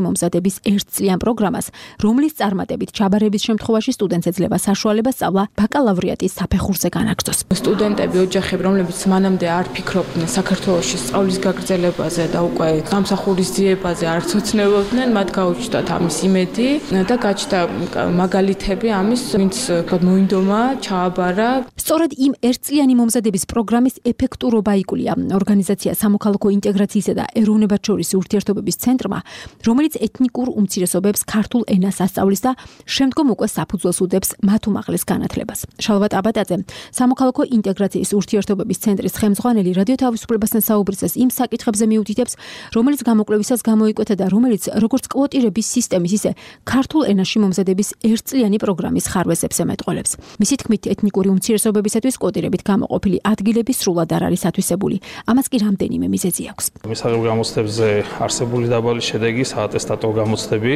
მომზადების ერთწლიან პროგრამას, რომლის წარმატებით ჩაბარების შემთხვევაში სტუდენტს ეძლევა საშუალება სწავლა ბაკალავრიატის საფეხურზე განაგრძოს.
სტუდენტები, ოჯახები, რომლებიც მანამდე არ ფიქრობდნენ საქართველოში სწავლის გაგრძელებაზე და უკვე დამსახურის ძიებაზე არც ოცნებობდნენ, მათ გაუჩნდათ ამის იმედი და გაჩნდა მაგალითები ამის, ვინც მოინდომა, ჩააბარა.
სწორედ იმ ერთწლიანი მომზადების პროგრამის ეფექტურობა იკვლია ორგანიზაცია სამოქალაქო ინტეგრაციისა და ეროვნებათშორისი ურთიერთობების ცენტრმა, რომელიც ეთნიკურ უმცირესობებს ქართულ ენას ასწავლის და შემდგომ უკვე საფუძველს უდებს მათ უმაღლეს განათლებას. შალვა ტაბატაძე, სამოქალაქო ინტეგრაციის ურთიერთობების ცენტრის ხელმძღვანელი, რადიო თავისუფლებასთან საუბრისას იმ საკითხებზე მიუთითებს, რომელიც გამოკვლევისას გამოიკვეთა და რომელიც როგორც კვოტირების სისტემის, ისე ქართულ ენაში მომზადების ერთწლიანი პროგრამის ხარვეზებს ემეტყველებს. მისი თქმით, ეთნიკური უმცირესობებისათვის კვოტირებით გამოყოფილი ადგილები სრულად არ არის ათვისებული. ამას კი რამდენიმე მიზეზი აქვს.
მისაღებ გამოცდებზე არსებული დაბალი შედეგი, საატესტატო გამოცდები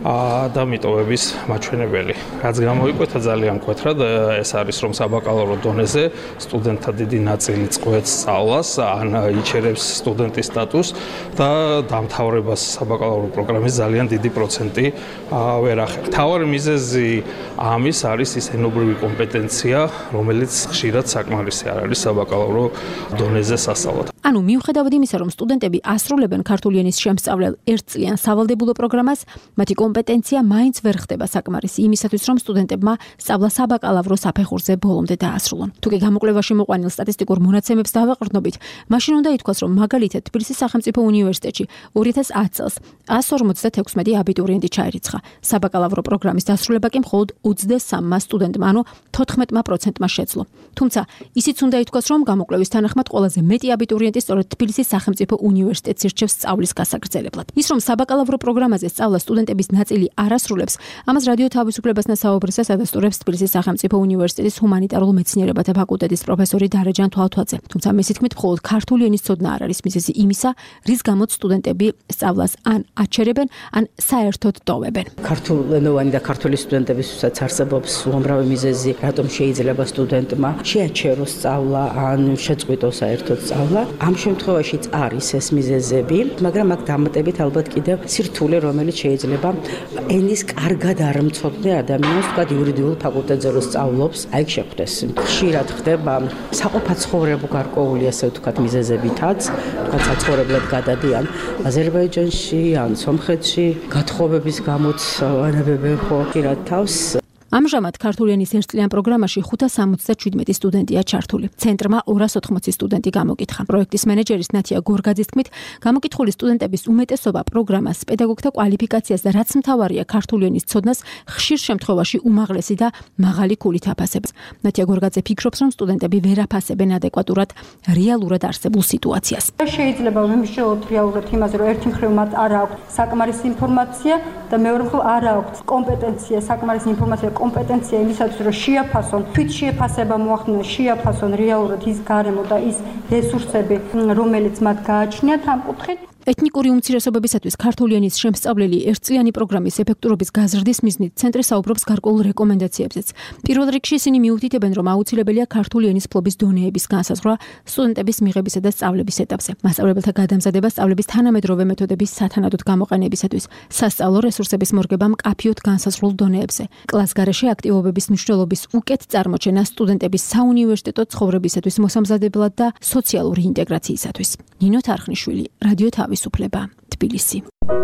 და მიტოვების მაჩვენებელი. რაც გამოიკვეთა ძალიან მკვეთრად, ეს არის, რომ საბაკალავრო დონეზე სტუდენტთა დიდი ნაწილი წყვეტს სწავლას, ან იჩერებს სტუდენტის სტატუსს და დამთავრებას საბაკალავრო პროგრამის ძალიან დიდი პროცენტი ვერ ახერხებს. მთავარი მიზეზი ამის არის ის ენობრივი კომპეტენცია, რომელიც ხშირად საკმარისი არ არის საბაკალავრო დონეზე სასწავლად.
ანუ მიუხედავად იმისა, რომ სტუდენტები ასრულებენ ქართული ენის შემსწავლელ ერთწლიან სავალდებულო პროგრამას, მათი კომპეტენცია მაინც ვერ ხდება საკმარისი იმისათვის, რომ სტუდენტებმა სწავლა საბაკალავრო საფეხურზე ბოლომდე დაასრულონ. თუკი გამოკვლევაში მოყვანილ სტატისტიკურ მონაცემებს დავაყრდნობით, მაშინ უნდა ითქვას, რომ მაგალითად თბილისის სახელმწიფო უნივერსიტეტში ორი ათას ათი წელს ას ორმოცდათექვსმეტი აბიტურიენტი ჩაირიცხა. საბაკალავრო პროგრამის დასრულება კი მხოლოდ ოცდასამმა სტუდენტმა, ანუ თოთხმეტ პროცენტმა შეძლო. თუმცა ისიც უნდა ითქვას, რომ გამოკვლევის თანახმად ყველაზე მეტი აბიტურიენტი სწორედ თბილისის სახელმწიფო უნივერსიტეტს ირჩევს სწავლის გასაგრძელებლად. ის, რომ საბაკალავრო პროგრამაზე სწავლა სტუდენტების ნაწილი არ ასრულებს, ამას რადიო თავისუფლებასთან საუბრისას ადასტურებს თბილისის სახელმწიფო უნივერსიტეტის ჰუმანიტარულ მეცნიერებათა ფაკულტეტის პროფესორი დარეჯან თვალთვაძე. თუმცა მისი თქმით, მხოლოდ ქართული ენის ცოდნა არ არის მიზეზი იმისა, რის გამოც სტუდენტები სწავლას ან აჩერებენ, ან საერთოდ ტოვებენ.
ქართულენოვანი და ქართული სტუდენტებისთვისაც არსებობს უამრავი მიზეზი, რატომ შეიძლება სტუდენტმა შეაჩეროს სწავლა ან შეწყვიტოს საერთოდ სწავლა. ამ შემთხვევაშიც არის ეს მიზეზები, მაგრამ აქ დამატებით ალბათ კიდევ სირთულე, რომელიც შეიძლება ენის კარგად არ მცოდნე ადამიანს, თქვა იურიდიულ ფაკულტეტზე რო სწავლობს, აი შეხვდეს. ხშირად ხდება საყოფაცხოვრებო გარკვეული, ასე ვთქვათ, მიზეზებითაც, თქვა საცხოვრებლად გადადიან აზერბაიჯანში ან სომხეთში, გათხოვების გამოც ანებებენ ხო ხშირად თავს.
ამჟამად ქართული ენის ერთწლიან პროგრამაში ხუთას სამოცდაშვიდმეტი სტუდენტია ჩართული. ცენტრმა ორას ოთხმოცი სტუდენტი გამოკითხა. პროექტის მენეჯერის ნათია გორგაძის თქმით, გამოკითხული სტუდენტების უმეტესობა პროგრამას, პედაგოგთა კვალიფიკაციას და რაც მთავარია ქართული ენის ცოდნას ხშირ შემთხვევაში უმაღლესი და მაღალი ქულით აფასებს. ნათია გორგაძე ფიქრობს, რომ სტუდენტები ვერ აფასებენ ადეკვატურად რეალურად არსებულ სიტუაციას.
შეიძლება ვიმსჯელოთ რეალურად იმაზე, რომ ერთი მხრივ მათ არ აქვს საკმარისი ინფორმაცია და მეორე მხრივ არ აქვს კომპეტენცია, საკმარისი ინფორმაცია კომპეტენცია იმისათვის, რომ შეაფასონ, თვით შეაფასება მოახდინონ, შეაფასონ რეალურად ის გარემო და ის რესურსები, რომელიც მათ გააჩნიათ ამ კუთხით.
ეთნიკური უმცირესობებისათვის ქართული ენის შემსწავლელი ერთწლიანი პროგრამის ეფექტურობის გაზრდის მიზნით ცენტრი საუბრობს გარკვეულ რეკომენდაციებზეც. პირველ რიგში ისინი მიუთითებენ, რომ აუცილებელია ქართული ენის ფლობის დონეების განსაზღვრა სტუდენტების მიღებისა და სწავლების ეტაპზე. მასწავლებელთა გადამზადება სწავლების თანამედროვე მეთოდების სათანადოდ გამოყენებისათვის, სასწავლო რესურსების მორგება მკაფიოდ განსაზღვრულ დონეებზე. კლასგარეშე აქტივობების მნიშვნელობის უკეთ წარმოჩენა სტუდენტების საუნივერსიტეტო ცხოვრებისათვის მოსამზადებლად და სოციალური ინტეგრაციისათვის. ნინო თარხნიშვილი, რადიო თავისუფლება, თბილისი.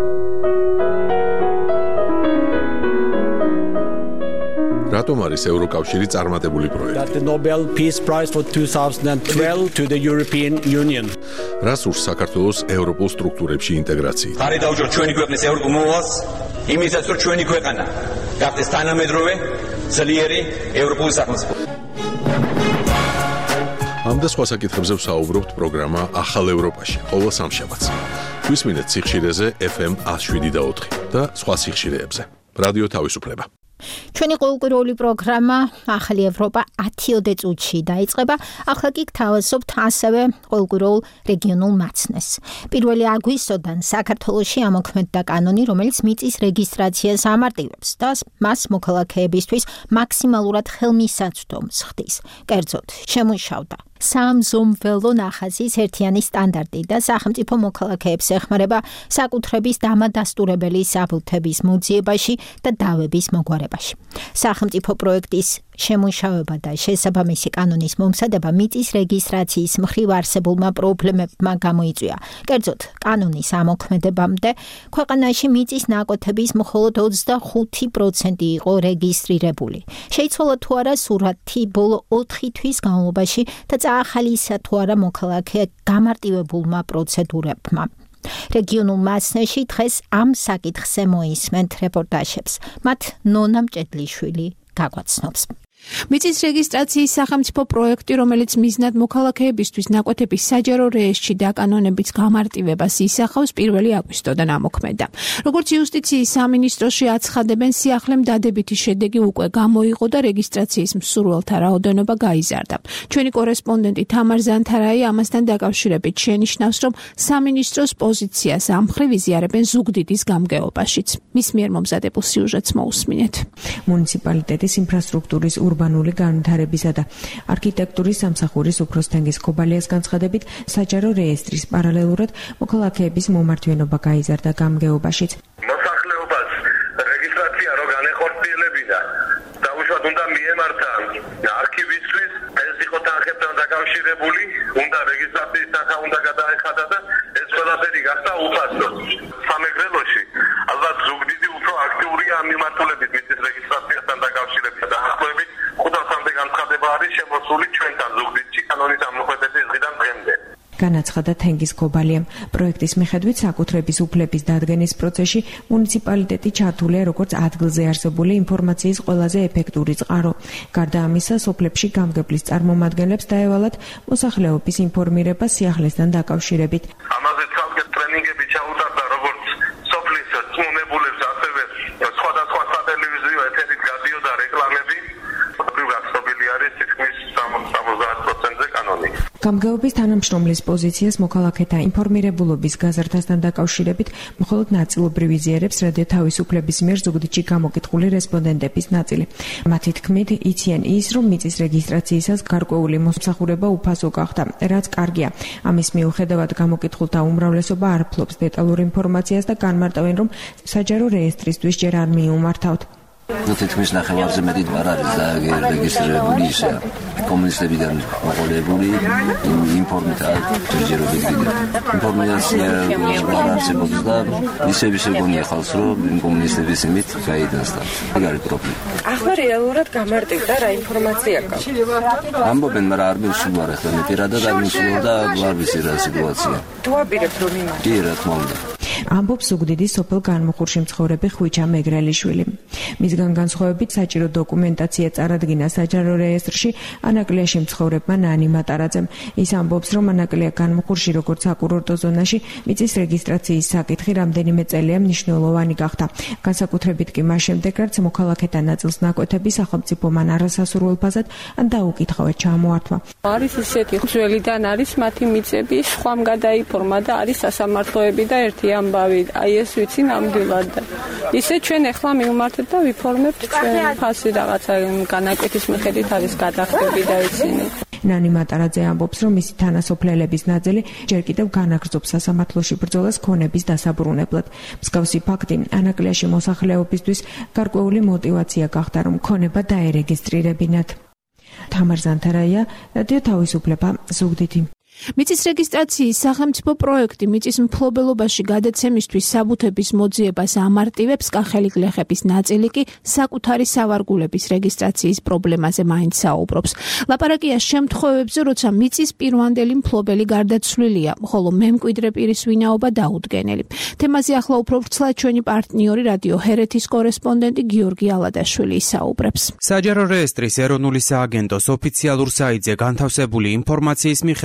რატომ არის ევროკავშირი წარმატებული პროექტი?
The Nobel Peace Prize for twenty twelve to the European Union.
რას ურს საქართველოს ევროპულ სტრუქტურებში ინტეგრაციით?
ხარი დაუჭიროთ ჩვენი ქვეყნის ევროპულ მოვალს, იმისაც რომ ჩვენი ქვეყანა გახდეს თანამედროვე, ძლიერი ევროპული სახელმწიფო.
ამ და სხვა საკითხებზე ვსაუბრობთ პროგრამა ახალ ევროპაში, ყოველ სამშაბათს. გვისმინეთ სიხშირეზე ეფ ემ ათს შვიდი და ოთხი და სხვა სიხშირეებზე. რადიო თავისუფლება.
ჩვენი ყოველკვირეული პროგრამა ახალი ევროპა ათიოდე წუთში დაიწყება. ახლა კი გთავაზობთ ასევე ყოველკვირეულ რეგიონულ მაცნეს. პირველი აგვისტოდან საქართველოში ამოქმედდა კანონი, რომელიც მიწის რეგისტრაციას ამარტივებს და მას მოქალაქეებისთვის მაქსიმალურად ხელმისაწვდომს ხდის. კერძოდ, შემუშავდა სამზომველო ნახაზის ერთიანი სტანდარტი და სახელმწიფო მოქალაქეებს ეხმარება საკუთრების დამადასტურებელი საბუთების მოძიებაში და დავების მოგვარებაში. სახელმწიფო პროექტის შემუშავება და შესაბამისი კანონის მომზადება მიწის რეგისტრაციის მხრივ არსებულმა პრობლემებმა გამოიწვია. კერძოდ, კანონის ამოქმედებამდე ქვეყანაში მიწის ნაკვეთების მხოლოდ ოცდახუთი პროცენტი იყო რეგისტრირებული. შეიცვალა თუ არა სურათი ბოლო ოთხი თვის განმავლობაში და წაახალისა თუ არა მოქალაქე გამარტივებულმა პროცედურებმა. რეგიონულ მასში დღეს ამ საკითხზე მოისმენთ რეპორტაჟებს. მათ ნონა მჭედლიშვილი გაგვაცნობს.
მიწის რეგისტრაციის სახელმწიფო პროექტი, რომელიც მიზნად მოქალაქეებისთვის ნაკვეთების საჯარო რეესტრში დაკანონების გამარტივებას ისახავს, პირველი აგვისტოდან ამოქმედა. როგორც იუსტიციის სამინისტროში აცხადებენ, სიახლემ დადებითი შედეგი უკვე გამოიღო და რეგისტრაციის მსურველთა რაოდენობა გაიზარდა. ჩვენი კორესპონდენტი თამარ ზანთარაი ამასთან დაკავშირებით შენიშნავს, რომ სამინისტროს პოზიციას ამ მხრივ იზიარებენ ზუგდიდის გამგეობაშიც. მის მიერ მომზადებულ სიუჟეტს მოусმინეთ.
მუნიციპალიტეტის ინფრასტრუქტურის ურბანული განვითარებისა და არქიტექტურის სამსახურის უფროსთენგის ქობალიას განცხადებით, საჯარო რეესტრის პარალელურად მოქალაქეების მომართვენობა გაიზარდა გამგეობაშიც.
მოსახლეობას რეგისტრაცია რო განეხორციელებინა და უშუალოდ უნდა მიემართა არქივისთვის, ეს იყო თანხებთან დაკავშირებული, უნდა რეგისტრაციის თანხა უნდა გადაეხადა და ეს ყველაფერი გახდა უფასო. სამეგრელოში ალბათ ზუგდიდი უფრო აქტიურია ამ მიმართულებით მიწის რეგისტრაციასთან დაკავშირებით და ახლობით ხუთასამდე განცხადება არის შემოსული ჩვენთან ზუგდიდში კანონის ამოქმედების დღიდან დღემდე.
განაცხადა თენგის ქობალიამ. პროექტის მიხედვით საკუთრების უფლების დადგენის პროცესში მუნიციპალიტეტი ჩართულია როგორც ადგილზე არსებული ინფორმაციის ყველაზე ეფექტური წყარო. გარდა ამისა, სოფლებში გამგებლის წარმომადგენლებს დაევალათ მოსახლეობის ინფორმირება სიახლესთან დაკავშირებით.
ამაზე ცალკე ტრენინგები ჩაუტარდა როგორც სოფლის წმუნებულებს, ასევე სხვადასხვა სატელევიზიო ეთერით გადიოდა რეკლამები.
გამგეობის თანამშრომლის პოზიციას მოქალაქეთა ინფორმირებულობის გაზრდასთან დაკავშირებით მხოლოდ ნაწილობრივ იზიარებს რადიო თავისუფლების მიერ ზუგდიდში გამოკითხული რესპონდენტების ნაწილი. მათი თქმით, იციან ის, რომ მიწის რეგისტრაციისას გარკვეული მოსამსახურება უფასო გახდა, რაც კარგია. ამის მიუხედავად გამოკითხულთა უმრავლესობა არ ფლობს დეტალურ ინფორმაციას და განმარტავენ, რომ საჯარო რეესტრისთვის ჯერ არ მიუმართავთ.
თითქმის ნახევარზე მეტი არ არის დარეგისტრირებული ისე კომუნისტებიდან მოყოლებული ინფორმით ჯერჯერობით ინფორმაცია არ არსებობს და ისე ისე გონია ხალხს რომ კომუნისტების იმით გაიდანსდა. ეგ არის პრობლემა.
ახლა რეალურად გამარტივდა რა ინფორმაცია გაქვს.
ამბობენ, მაგრამ არ მივსულვარ ახლა მე პირადად არ მივსულვარ და არ ვიცი რა სიტუაცია.
თუ აპირებ რომ იმას.
კი რა თქმა უნდა.
ამბობს ზუგდიდის სოფელ განმუხურში მცხოვრები ხვიჩა მეგრელიშვილი. მისგან განსხვავებით საჭირო დოკუმენტაცია წარადგინა საჯარო რეესტრში ანაკლიაში მცხოვრებმა ნანი მატარაძემ. ის ამბობს, რომ ანაკლია განმუხურში როგორც საკურორტო ზონაში მიწის რეგისტრაციის საკითხი რამდენიმე წელია მნიშვნელოვანი გახდა. განსაკუთრებით კი მას შემდეგ, რაც მოქალაქეთა ნაწილს ნაკვეთები სახელმწიფომ ან არასასურველ ფაზად ან დაუკითხავად ჩამოართვა.
არის ისეთი ხსველიდან არის მათი მიწები, სხვამ გადაიფორმა და არის სასამართლოები და ერთი ამბავი, აი ეს ვიცი ნამდვილად და ისე ჩვენ ახლა მივმართეთ და ვიფორმებთ ჩვენ ფასი რაღაცა განაკვეთის მიხედვით არის გადახდები და იცინი.
ნანი მატარაძე ამბობს, რომ მისი თანასოფლელების ნაწილი ჯერ კიდევ განაგრძობს სასამართლოში ბრძოლას ქონების დასაბრუნებლად. მსგავსი ფაქტი ანაკლიაში მოსახლეობისთვის გარკვეული мотиваცია გახდა, რომ ქონება დაერეგისტრირებინათ. თამარ ზანთარაია, რადიო თავისუფლება, ზუგდიდი.
მიწის რეგისტრაციის სახელმწიფო პროექტი მიწის მფლობელობაში გადაცემისთვის საბუთების მოძიებას ამარტივებს, კახელი გლეხების ნაწილი კი საკუთარი სავარგულების რეგისტრაციის პრობლემაზე მაინც საუბრობს. ლაპარაკია შემთხვევებზე, როცა მიწის პირვანდელი მფლობელი გარდაცვლილია, ხოლო მემკვიდრე პირის ვინაობა დაუდგენელი. თემაზე ახლა უფრო ვრცლად ჩვენი პარტნიორი რადიო ჰერეთის კორესპონდენტი გიორგი ალადაშვილი ისაუბრებს.
საჯარო რეესტრის ეროვნული სააგენტოს ოფიციალურ საიტზე განთავსებული ინფორმაციის მიხედვით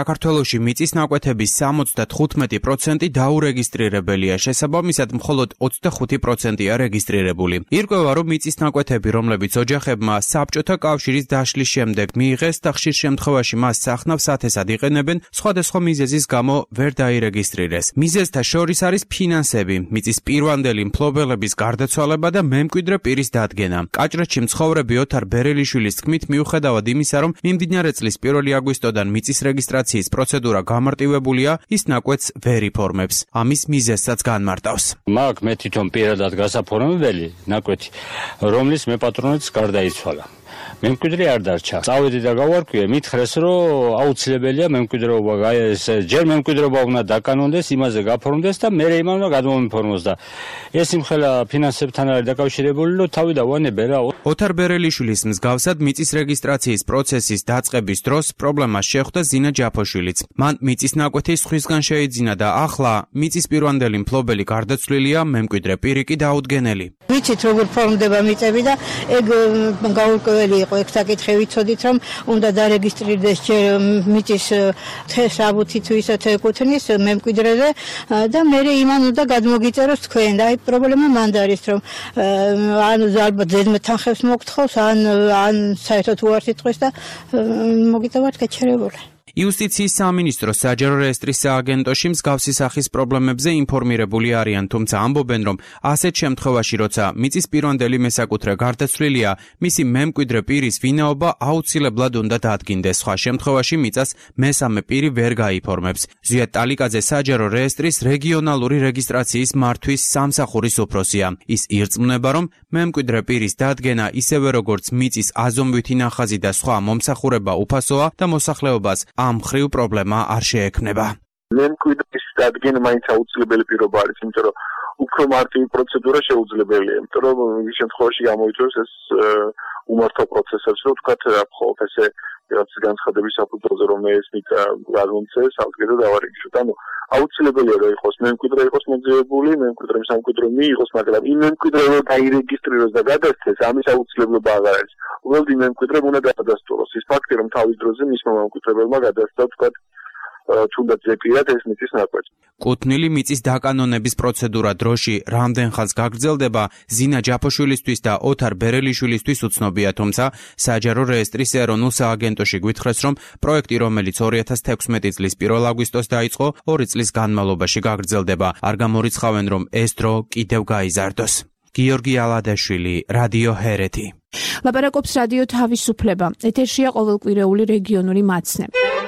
საქართველოში მიწის ნაკვეთების სამოცდათხუთმეტი პროცენტი დაურეგისტრირებელია, შესაბამისად მხოლოდ ოცდახუთი პროცენტია რეგისტრირებული. ირკვევა, რომ მიწის ნაკვეთები, რომლებიც ოჯახებმა საბჭოთა კავშირის დაშლის შემდეგ მიიღეს და ხშირ შემთხვევაში მას სახნავ სათესად იყენებენ, სხვადასხვა მიზეზის გამო ვერ დაირეგისტრირეს. მიზეზთა შორის არის ფინანსები, მიწის პირვანდელი მფლობელების გარდაცვალება და მემკვიდრე პირის დადგენა. კაჭრეთში მცხოვრები ოთარ ბერელიშვილის თქმით, მიუხედავად იმისა, რომ მიმდინარე წლის პირველი აგვისტოდან მიწის რეგისტრაციის პროცედურა გამარტივებულია, ის ნაკვეთს ვერ იფორმებს. ამის მიზეზსაც განმარტავს.
მაქვს მე თვითონ პირადად გასაფორმებელი ნაკვეთი, რომლის მეპატრონეც გარდაიცვალა. მემკვიდრე არ დარჩა. წავედი და გავარკვიე, მითხრეს, რომ აუცილებელია მემკვიდრეობა, ეს ჯერ მემკვიდრეობა უნდა დაკანონდეს, იმაზე გაფორმდეს და მე იმან უნდა გადმომიფორმოს და ეს იმხელა ფინანსებთან არის დაკავშირებული, რომ თავი დავანებე რა.
ოთარ ბერელიშვილის მსგავსად მიწის რეგისტრაციის პროცესის დაწყების დროს პრობლემას შეხვდა ზინა ჯაფოშვილიც. მან მიწის ნაკვეთი სხვისგან შეიძინა და ახლა მიწის პირვანდელი მფლობელი გარდაცვლილია, მემკვიდრე პირი კი დაუდგენელი.
ვიცით როგორ ფორმდება მიწები და ეგ გაურკვეველი იყო ეგ საკითხი ვიცოდით რომ უნდა დარეგისტრირდეს მიწის თესავუთი თუ ისეთ ეკუთვნის მემკვიდრეზე და მე იმან უნდა გადმოგიწეროს თქვენ და აი პრობლემა მანდ არის რომ ან ალბათ ზედმეტ თანხებს მოგთხოვს ან ან საერთოდ უარს იტყვის და მოგიტევათ გაჩერებული.
იუსტიციის სამინისტროს საჯარო რეესტრის სააგენტოში მსგავსი სახის პრობლემებზე ინფორმირებული არიან, თუმცა ამბობენ, რომ ასეთ შემთხვევაში, როცა მიწის პირვანდელი მესაკუთრე გარდაცვლილია, მისი მემკვიდრე პირის ვინაობა აუცილებლად უნდა დაადგინდეს. სხვა შემთხვევაში მიწას მესამე პირი ვერ გაიფორმებს. ზვიად ტალიკაძე საჯარო რეესტრის რეგიონალური რეგისტრაციის მართვის სამსახურის უფროსია. ის ირწმუნება, რომ მემკვიდრე პირის დადგენა ისევე როგორც მიწის აზომვითი ნახაზი და სხვა მომსახურება უფასოა და მოსახლეობას ამ ხრივ პრობლემა არ შეექმნება.
მემკვიდრის დადგენა მაინც აუცილებელი პირობა არის, იმიტომ რომ უფრო მარტივი პროცედურა შეუძლებელია, იმიტომ რომ იმ შემთხვევაში გამოიწვევს ეს უმართო პროცესებს, რომ თქვათ ხოლმე ესე რაღაც განცხადების საფუძველზე რომ ეს მიწა გადმომცეს, ალგედა დავარეგისტროთ. ანუ აუცილებელია რომ იყოს მემკვიდრე იყოს მოძიებული, მემკვიდრე სამკვიდრო მიიღოს, მაგრამ იმ მემკვიდრე რომ დაირეგისტრიროს და გადასცეს, ამის აუცილებლობა აღარ არის. უბრალოდ იმ მემკვიდრემ უნდა დაადასტუროს. ის ფაქტი რომ თავის დროზე მისმა მემკვიდრებელმა გადასცა თქვათ თუნდაც ზეპირად ეს მიწის ნაკვეთი.
კუთვნილი მიწის დაკანონების პროცედურა დროში რამდენ ხანს გაგრძელდება, ზინა ჯაფოშვილისთვის და ოთარ ბერელიშვილისთვის უცნობია, თუმცა საჯარო რეესტრის ეროვნულ სააგენტოში გვითხრეს, რომ პროექტი, რომელიც ორი ათას თექვსმეტი წლის პირველ აგვისტოს დაიწყო, ორი წლის განმავლობაში გაგრძელდება. არ გამორიცხავენ, რომ ეს დრო კიდევ გაიზარდოს. გიორგი ალადაშვილი, რადიო ჰერეთი.
ლაპარაკობს რადიო თავისუფლება. ეთერშია ყოველკვირეული რეგიონული მაცნე.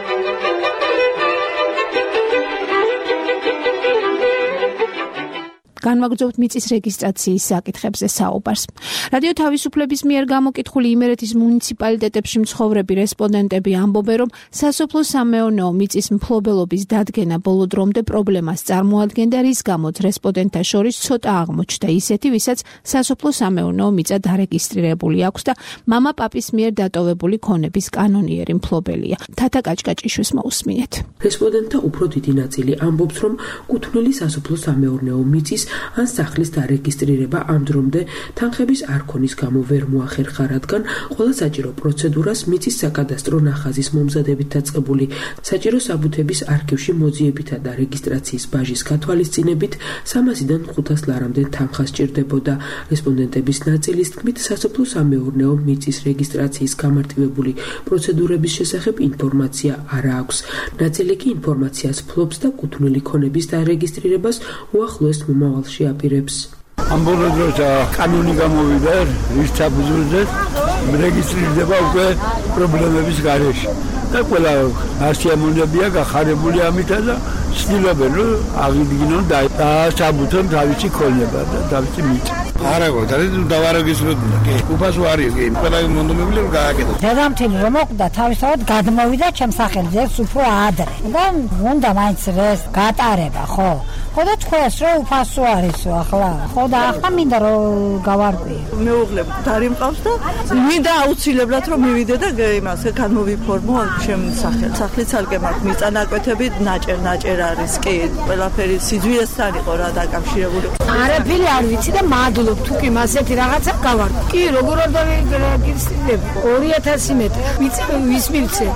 განვაგრძობთ მიწის რეგისტრაციის საკითხებზე საუბარს. რადიო თავისუფლების მიერ გამოკითხული იმერეთის მუნიციპალიტეტებში მცხოვრები რესპონდენტები ამბობენ, რომ სასოფლო-სამეურნეო მიწის მფლობელობის დადგენა ბოლო დრომდე პრობლემას წარმოადგენდა, რის გამოც რესპონდენტთა შორის ცოტა აღმოჩნდა ისეთი, ვისაც სასოფლო-სამეურნეო მიწა დარეგისტრირებული აქვს და მამა პაპის მიერ დატოვებული ქონების კანონიერი მფლობელია. თათა კაჭკაჭიშვილს მოусმინეთ.
რესპონდენტთა უფრო დიდი ნაწილი ამბობს, რომ კუთვნილი სასოფლო-სამეურნეო მიწის ან სახლის დარეგისტრირება ამ დრომდე თანხების არქონის გამო ვერ მოახერხა, რადგან ყველა საჭირო პროცედურას მიწის საკადასტრო ნახაზის მომზადებით დაწყებული საჭირო საბუთების არქივში მოძიებითა და რეგისტრაციის ბაჟის გათვალისწინებით სამასიდან ხუთას ლარამდე თანხა სჭირდებოდა. რესპონდენტების ნაწილის თქმით, სასოფლო-სამეურნეო მიწის რეგისტრაციის გამარტივებული პროცედურების შესახებ ინფორმაცია არ აქვს. ნაწილი კი ინფორმაციას ფლობს და კუთვნილი ქონების დარეგისტრირებას უახლოეს მომავალ შეაპირებს.
ამ ბოლო დროს კანონი გამოვიდა, რის საფუძველზე რეგისტრირდება უკვე პრობლემების გარეშე. და ყველა ასიამონებია გახარებული ამითა და ცდილობენ რომ აღიდგინონ და დაასაბუთონ თავისი ქონება და თავისი მიწა. არა გქონდა, დავარეგისტრირებულა, კი. უფასო არის, კი. ყველა მონდომებული რომ გააკეთოს.
დედამთილი რომ მოკვდა, თავისთავად გადმოვიდა ჩემს სახელზე, ეს უფრო ადრე. და უნდა მაინც ეს გატარება, ხო? ხო და თქვენს რომ უფასო არისო ახლა. ხო და ახლა მინდა რომ გავარკვიე.
მეუღლე დარი მყავს და მინდა აუცილებლად რომ მივიდე და იმას გადმოვიფორმო ჩემ სახელს. სახლის ცალკე მაქვს მიწა ნაკვეთები ნაჭერ ნაჭერ არის, კი. ყველაფერი სიძვიესთან იყო რა დაკავშირებული.
არაფერი არ ვიცი და მადლობ თუ კი მასეთი რაღაცა გავარკვიე. კი, როგორ არ დავირეგისტრირებ? ორი ათასი მეტრი. ვიცი ვის მივცე?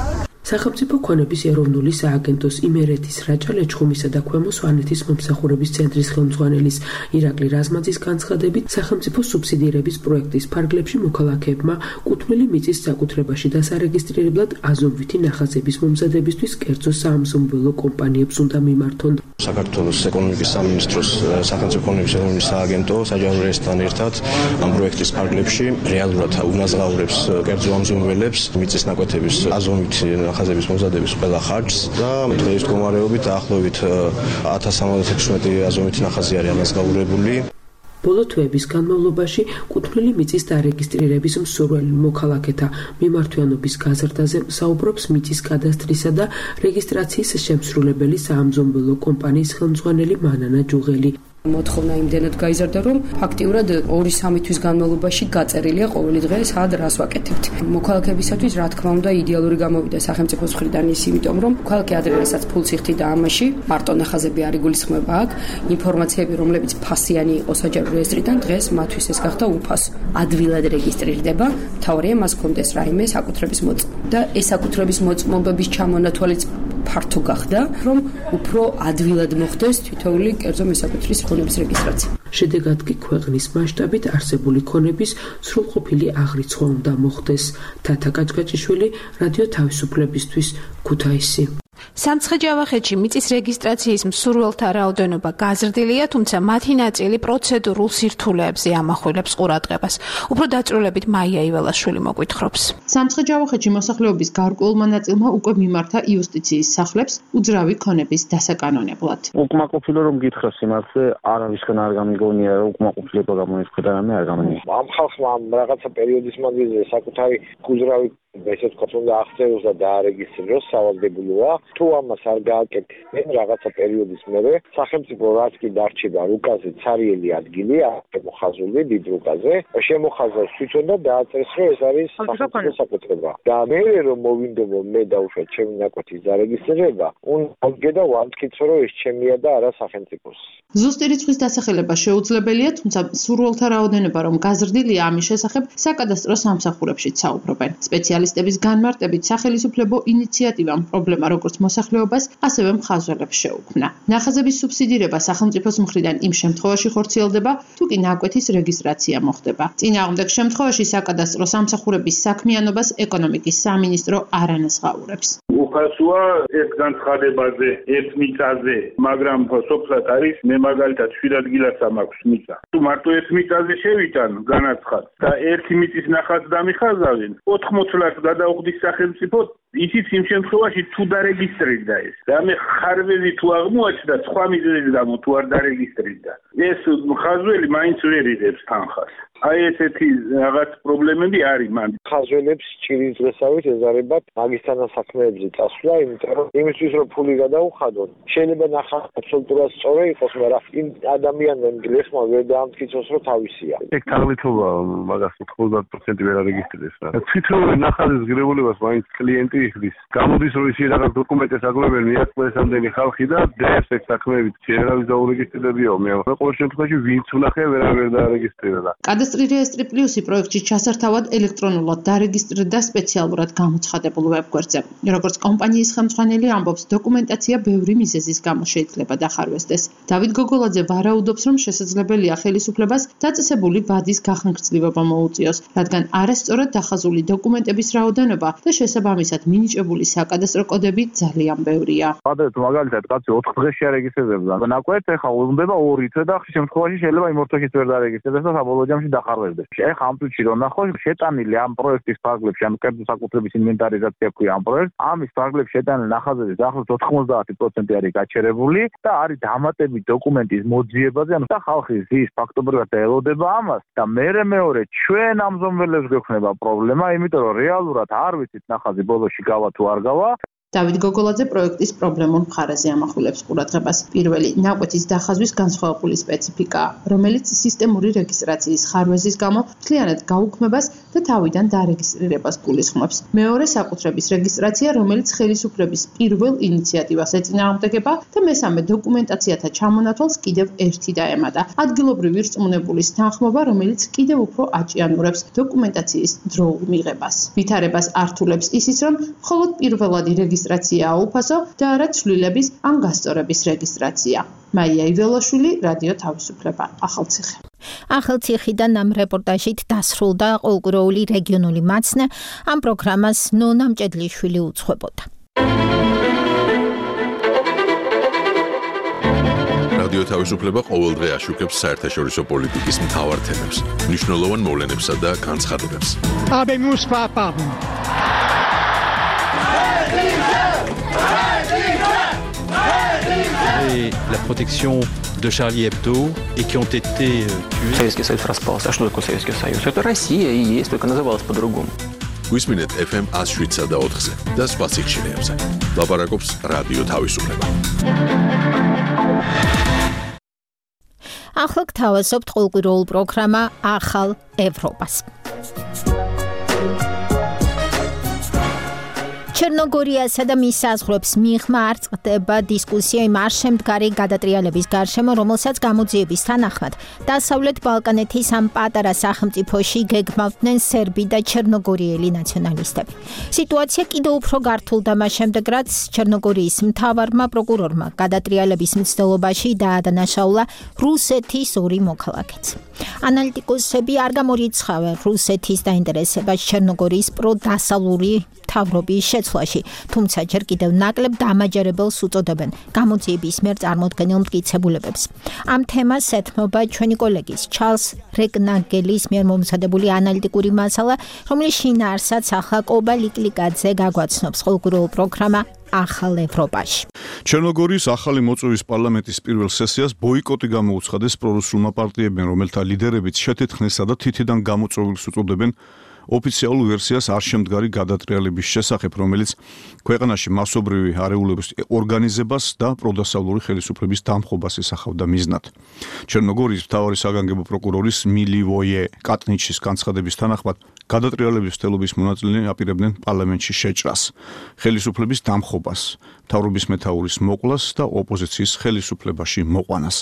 სახელმწიფო ქონების ეროვნული სააგენტოს იმერეთის რაჭა ლეჩხუმისა და ქვემო სვანეთის მომსახურების ცენტრის ხელმძღვანელის ირაკლი რაზმაძის განცხადებით, სახელმწიფო სუბსიდირების პროექტის ფარგლებში მოქალაქეებმა კუთვნილი მიწის საკუთრებაში დასარეგისტრირებლად აზომვითი ნახაზების მომზადებისთვის კერძო საამზომბელო კომპანიებს უნდა მიმართონ.
საქართველოს ეკონომიკის სამინისტროს სახელმწიფო ქონების ეროვნული სააგენტო საჯარო რეესტრთან ერთად ამ პროექტის ფარგლებში რეალურად უნაზღაურებს კერძო ამზომბელებს მიწის ნაკვეთების აზომვითი ნახაზების მომზადების ყველა ხარჯს და დღეის მდგომარეობით დაახლოებით ათას სამოცდაექვსმეტი აზომვითი ნახაზი არის ანაზღაურებული.
ბოლო თვეების განმავლობაში კუთვნილი მიწის დარეგისტრირების მსურველი მოქალაქეთა მიმართვიანობის გაზრდაზე საუბრობს მიწის კადასტრისა და რეგისტრაციის შემსრულებელი საამზომბელო კომპანიის ხელმძღვანელი მანანა ჯუღელი.
მოთხოვნა იმდენად გაიზარდა, რომ ფაქტიურად ორი-სამი თვის განმავლობაში გაწერილია ყოველი დღე სად რას ვაკეთებთ. მოქალაქეებისათვის რა თქმა უნდა იდეალური გამოვიდა სახელმწიფოს მხრიდან ის, იმიტომ რომ მოქალაქე ადრე რასაც ფულს იხდიდა ამაში, მარტო ნახაზები არ იგულისხმება აქ, ინფორმაციები, რომლებიც ფასიანი იყო საჯარო რეესტრიდან, დღეს მათთვის ეს გახდა უფასო. ადვილად რეგისტრირდება, მთავარია მას კონდეს რაიმე საკუთრების მოწმობა. და ეს საკუთრების მოწმობების ჩამონათვალიც ფართო გახდა, რომ უფრო ადვილად მოხდეს თითოეული კერძო მესაკუთრის ქონების რეგისტრაცია.
შედეგად კი ქვეყნის მასშტაბით არსებული ქონების სრულყოფილი აღრიცხვა უნდა მოხდეს. თათა კაჭკაჭიშვილი, რადიო თავისუფლებისთვის, ქუთაისი.
სამცხე-ჯავახეთში მიწის რეგისტრაციის მსურველთა რაოდენობა გაზრდილია, თუმცა მათი ნაწილი პროცედურულ სირთულეებზე ამახვილებს ყურადღებას. უფრო დაწვრილებით მაია იველაშვილი მოგვითხრობს.
სამცხე-ჯავახეთში მოსახლეობის გარკვეულმა ნაწილმა უკვე მიმართა იუსტიციის სახლებს უძრავი ქონების დასაკანონებლად.
უკმაყოფილო რომ გითხრა სიმართლე, არავისგან არ გამიგონია, რომ უკმაყოფილება გამოიწვია რამე არ გამიგონია. ამ ხალხმა რაღაცა პერიოდის მანძილზე საკუთარი უძრავი ესე ვთქვათ, უნდა აღწეროს და დაარეგისტრიროს სავალდებულოა. თუ ამას არ გააკეთებენ რაღაცა პერიოდის მერე, სახელმწიფო რაც კი დარჩება რუკაზე ცარიელი ადგილი, შემოხაზული დიდ რუკაზე, შემოხაზავს თვითონ და დააწერეს, რომ ეს არის სახელმწიფო საკუთრება. და მე რომ მოვინდომო მე დავუშვათ ჩემი ნაკვეთის დარეგისტრირება, უნდა და ვამტკიცო, რომ ეს ჩემია და არა სახელმწიფოს.
ზუსტი რიცხვის დასახელება შეუძლებელია, თუმცა სურვილთა რაოდენობა რომ გაზრდილია, ამის შესახებ საკადასტრო სამსახურებშიც საუბრობენ. სპეციალისტების განმარტებით სახელმწიფო ინიციატივამ პრობლემა როგორც მოსახლეობას, ასევე მხაზველებს შეუქმნა. ნახაზების სუბსიდირება სახელმწიფოს მხრიდან იმ შემთხვევაში ხორციელდება, თუ კი ნაკვეთის რეგისტრაცია მოხდება. წინააღმდეგ შემთხვევაში საკადასტრო სამსახურების საქმიანობას ეკონომიკის სამინისტრო არ ანაზღაურებს.
უფასოა ერთ განცხადებაზე, ერთ მიწაზე, მაგრამ სოფლად არის მე მაგალითად შვიდ ადგილას მაქვს მიწა. თუ მარტო ერთ მიწაზე შევიტან განაცხადს და ერთი მიწის ნახაზ დამიხაზავენ, ოთხმოც ლარს გადაუხდის სახელმწიფო, ისიც იმ შემთხვევაში თუ დარეგისტრირდა ეს. და მე ხარვეზი თუ აღმოაჩნდა სხვა მიზეზის გამო თუ არ დარეგისტრირდა. ეს ხაზველი მაინც ვერ იღებს თანხას. აი ესეთი რაღაც პრობლემები არის მან.
ხაზველებს ჭირის დღესავით ეზარებათ მაგისთან საქმეებზე წასვლა, იმიტომ რომ იმისთვის რომ ფული გადაუხადონ, შეიძლება ნახა აბსოლუტურად სწორი იყოს, მაგრამ იმ ადამიანმა გლეხმა ვერ დაამტკიცოს, რომ თავისია.
ეგ თაღლითობა მაგას ოთხმოცდაათ პროცენტი ვერ არეგისტრირებს რა. თვითონ ნახაზის ღირებულებას მაინც კლიენტი იხდის. გამოდის რომ ისინი რაღაც დოკუმენტებს აგლებენ მიაწყდეს ამდენი ხალხი და დღეს ეს საქმეებით შეერავის დაურეგისტრირებიო. მე ყოველ შემთხვევაში ვინც ვნახე ვერავერ დაარეგისტრირდა.
კადასტრი რეესტრი პლუსი პროექტში ჩასართავად ელექტრონულად დარეგისტრირდა სპეციალურად გამოცხადებულ ვებგვერდზე. როგორც კომპანიის ხელმძღვანელი ამბობს, დოკუმენტაცია ბევრი მიზეზის გამო შეიძლება დახარვესდეს. დავით გოგოლაძე ვარაუდობს, რომ შესაძლებელია ხელისუფლებას დაწესებული ვადის გახანგრძლივება მოუწიოს, რადგან არასწორად დახაზული დოკუმენტების რაოდენობა და შესაბამისად მინიჭებული საკადასტრო კოდები ძალიან ბევრია.
ადრე თუ მაგალითად კაცი ოთხ დღეში არეგისტრირებდა, ნაკვეთს ეხლა უნდა ორი თვე და ხშირ შემთხვევაში შეიძლება იმ ორ თვეშიც ვერ დაარეგისტრირდეს და საბოლოო ჯამში დახარვესდეს. ეხლა ამ წუთში რომ ნახოს, შეტანილი ამ პროექტის ფარგლებში, ამ კერძო საკუთრების ინვენტარიზაცია ქვია ამ პროექტს, ამის ფარგლებში შეტანილი ნახაზების დაახლოებით ოთხმოცდაათი პროცენტი არის გაჩერებული და არის დამატებით დოკუმენტის მოძიებაზე, ანუ და ხალხი ზის ფაქტობრივად ელოდება ამას და მერე მეორე ჩვენ ამზომველებს გვექნება პრობლემა, იმიტომ რომ რეალურად არ ვიცით ნახაზი ბოლოში გავა თუ არ გავა.
დავით გოგოლაძე პროექტის პრობლემურ მხარეზე ამახვილებს ყურადღებას. პირველი, ნაკვეთის დახაზვის განსხვავებული სპეციფიკაა, რომელიც სისტემური რეგისტრაციის ხარვეზის გამო მთლიანად გაუქმებას და თავიდან დარეგისტრირებას გულისხმობს. მეორე, საკუთრების რეგისტრაცია, რომელიც ხელისუფლების პირველ ინიციატივას ეწინააღმდეგება და მესამე, დოკუმენტაციათა ჩამონათვალს კიდევ ერთი დაემატა. ადგილობრივი რწმუნებულის თანხმობა, რომელიც კიდევ უფრო აჭიანურებს დოკუმენტაციის დროულ მიღებას. ვითარებას ართულებს ისიც, რომ მხოლოდ პირველადი რეგისტრაციაა უფასო და არა ცვლილების ან გასწორების რეგისტრაცია. მაია იველაშვილი, რადიო თავისუფლება, ახალციხე.
ახალციხიდან ამ რეპორტაჟით დასრულდა ყოველკვირეული რეგიონული მაცნე. ამ პროგრამას ნონა მჭედლიშვილი უძღვებოდა.
რადიო თავისუფლება ყოველდღე აშუქებს საერთაშორისო პოლიტიკის მთავარ თემებს, მნიშვნელოვან მოვლენებსა და განცხადებებს.
Et la protection de Charlie Hebdo et qui ont été euh, tués.
Советский Союз распался. А что такое Советский Союз? Это Россия и есть, только называлась по-другому.
გვისმინეთ эф эм one oh seven და ოთხზე და სხვა სიხშირეებზე. ლაპარაკობს რადიო თავისუფლება.
ახლა გთავაზობთ ყოველკვირეულ პროგრამა ახალ ევროპას. ჩერნოგორიასა და მის საზღვრებს მიღმა არ წყდება დისკუსია იმ არშემდგარი გადატრიალების გარშემო, რომელსაც გამოძიების თანახმად დასავლეთ ბალკანეთის ამ პატარა სახელმწიფოში გეგმავდნენ სერბი და ჩერნოგორიელი ნაციონალისტები. სიტუაცია კიდევ უფრო გართულდა მას შემდეგ, რაც ჩერნოგორიის მთავარმა პროკურორმა გადატრიალების მცდელობაში დაადანაშაულა რუსეთის ორი მოქალაქეც. ანალიტიკოსები არ გამორიცხავენ რუსეთის დაინტერესებას ჩერნოგორიის პროდასავლური მთავრობის შეცვლაში, თუმცა ჯერ კიდევ ნაკლებ დამაჯერებელს უწოდებენ გამოძიების მიერ წარმოდგენილ მტკიცებულებებს. ამ თემას ეთმობა ჩვენი კოლეგის ჩარლს რეკნაგელის მიერ მომზადებული ანალიტიკური მასალა, რომლის შინაარსაც ახლა კობა ლიკლიკაძე გაგვაცნობს ყოველკვირეულ პროგრამა ახალ ევროპაში.
ჩერნოგორიის ახალი მოწვევის პარლამენტის პირველ სესიას ბოიკოტი გამოუცხადეს პრორუსულმა პარტიებმა, რომელთა ლიდერებიც შეთეთხნესა და თითიდან გამოწვევილს უწოდებენ ოფიციალურ ვერსიას არშემდგარი გადატრიალების შესახებ, რომელიც ქვეყანაში მასობრივი არეულობის ორგანიზებას და პროდასავლური ხელისუფლების დამხობას ისახავდა მიზნად. ჩერნოგორიის მთავარი საგანგებო პროკურორის მილივოიე კატნიჩის განცხადების თანახმად, გადატრიალების მცდელობის მონაწილეები აპირებდნენ პარლამენტში შეჭრას, ხელისუფლების დამხობას, მთავრობის მეთაურის მოკვლას და ოპოზიციის ხელისუფლებაში მოყვანას.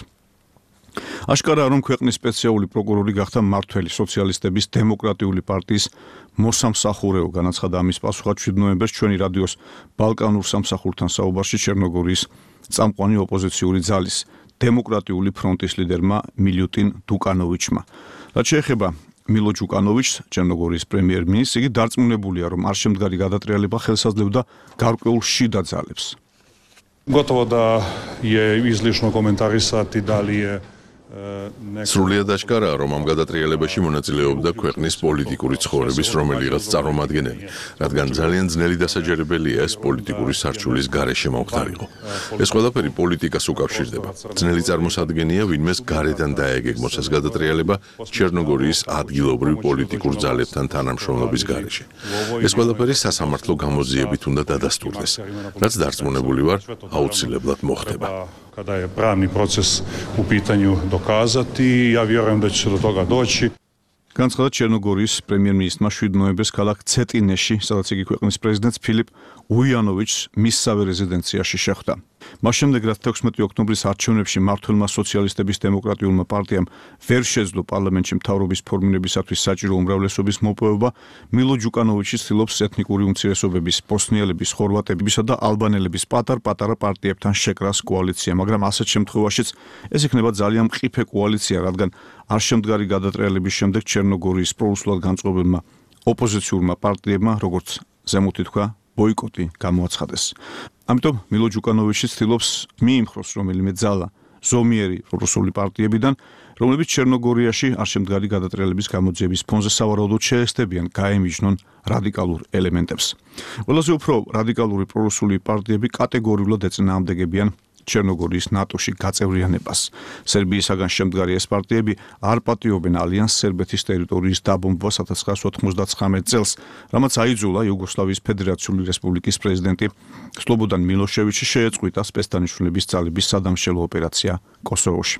აშკარაა, რომ ქვეყნის სპეციალური პროკურორი გახდა მმართველი სოციალისტების დემოკრატიული პარტიის მოსამსახურეო, განაცხადა ამის პასუხად შვიდ ნოემბერს ჩვენი რადიოს ბალკანურ სამსახურთან საუბარში ჩერნოგორიის წამყვანი ოპოზიციური ძალის დემოკრატიული ფრონტის ლიდერმა მილუტინ დუკანოვიჩმა. რაც შეეხება მილო ჯუკანოვიჩს, ჩერნოგორიის პრემიერ-მინისტრს, იგი დარწმუნებულია, რომ არშემდგარი გადატრიალება ხელსაძლევდა გარკვეულ შიდა ძალებს.
Gotovo da je izlišno komentarisati da li je
სრულიად აშკარაა, რომ ამ გადატრიალებაში მონაწილეობდა ქვეყნის პოლიტიკური ცხოვრების რომელიღაც წარმომადგენელი, რადგან ძალიან ძნელი დასაჯერებელია ეს პოლიტიკური სარჩულის გარეშე მომხდარიყო. ეს ყველაფერი პოლიტიკას უკავშირდება. ძნელი წარმოსადგენია ვინმეს გარედან დაეგეგმოს ეს გადატრიალება ჩერნოგორიის ადგილობრივ პოლიტიკურ ძალებთან თანამშრომლობის გარეშე. ეს ყველაფერი სასამართლო გამოძიებით უნდა დადასტურდეს, რაც დარწმუნებული ვარ, აუცილებლად მოხდება.
Kada je pravni proces u pitanju dokazati, ja vjerujem da će do toga doći.
განცხადა ჩერნოგორიის პრემიერ-მინისტრმა შვიდ ნოემბერს ქალაქ ცეტინეში, სადაც იგი ქვეყნის პრეზიდენტს ფილიპ უიანოვიჩს მისსავე რეზიდენციაში შეხვდა. მას შემდეგ, რაც თექვსმეტი ოქტომბრის არჩევნებში მმართველმა სოციალისტების დემოკრატიულმა პარტიამ ვერ შეძლო პარლამენტში მთავრობის ფორმირებისათვის საჭირო უმრავლესობის მოპოვება, მილო ჯუკანოვიჩი ცდილობს ეთნიკური უმცირესობების, ბოსნიელების, ხორვატებისა და ალბანელების პატარ-პატარა პარტიებთან შეკრას კოალიცია, მაგრამ ასეთ შემთხვევაშიც ეს იქნება ძალიან მყიფე კოალიცია, რადგან არშემდგარი გადატრიალების შემდეგ ჩერნოგორიის პრორუსულად განწყობილმა ოპოზიციურმა პარტიებმა, როგორც ზემოთ თქვა, ბოიკოტი გამოაცხადეს. ამიტომ მილო ჯუკანოვიჩი ცდილობს მიიმხროს რომელიმე ძალა ზომიერი პრორუსული პარტიებიდან, რომლებიც ჩერნოგორიაში არშემდგარი გადატრიალების გამოძიების ფონზე სავარაუდოდ შეესწებიან გაემიჯნონ რადიკალურ ელემენტებს. ყველაზე უფრო რადიკალური პრორუსული პარტიები კატეგორიულად ეწინააღმდეგებიან ჩერნოგორიის ნატოში გაწევრიანებას. სერბიისაგან შემდგარი ეს პარტიები არ პატიობენ ალიანს სერბეთის ტერიტორიის დაბომბვას ათას ცხრაასი ოთხმოცდაცხრამეტ წელს, რამაც აიძულა იუგოსლავიის ფედერაციული რესპუბლიკის პრეზიდენტი სლობოდან მილოშევიჩი შეეწყვიტა სპეცდანიშნულების ძალების სადამშელო ოპერაცია კოსოვოში.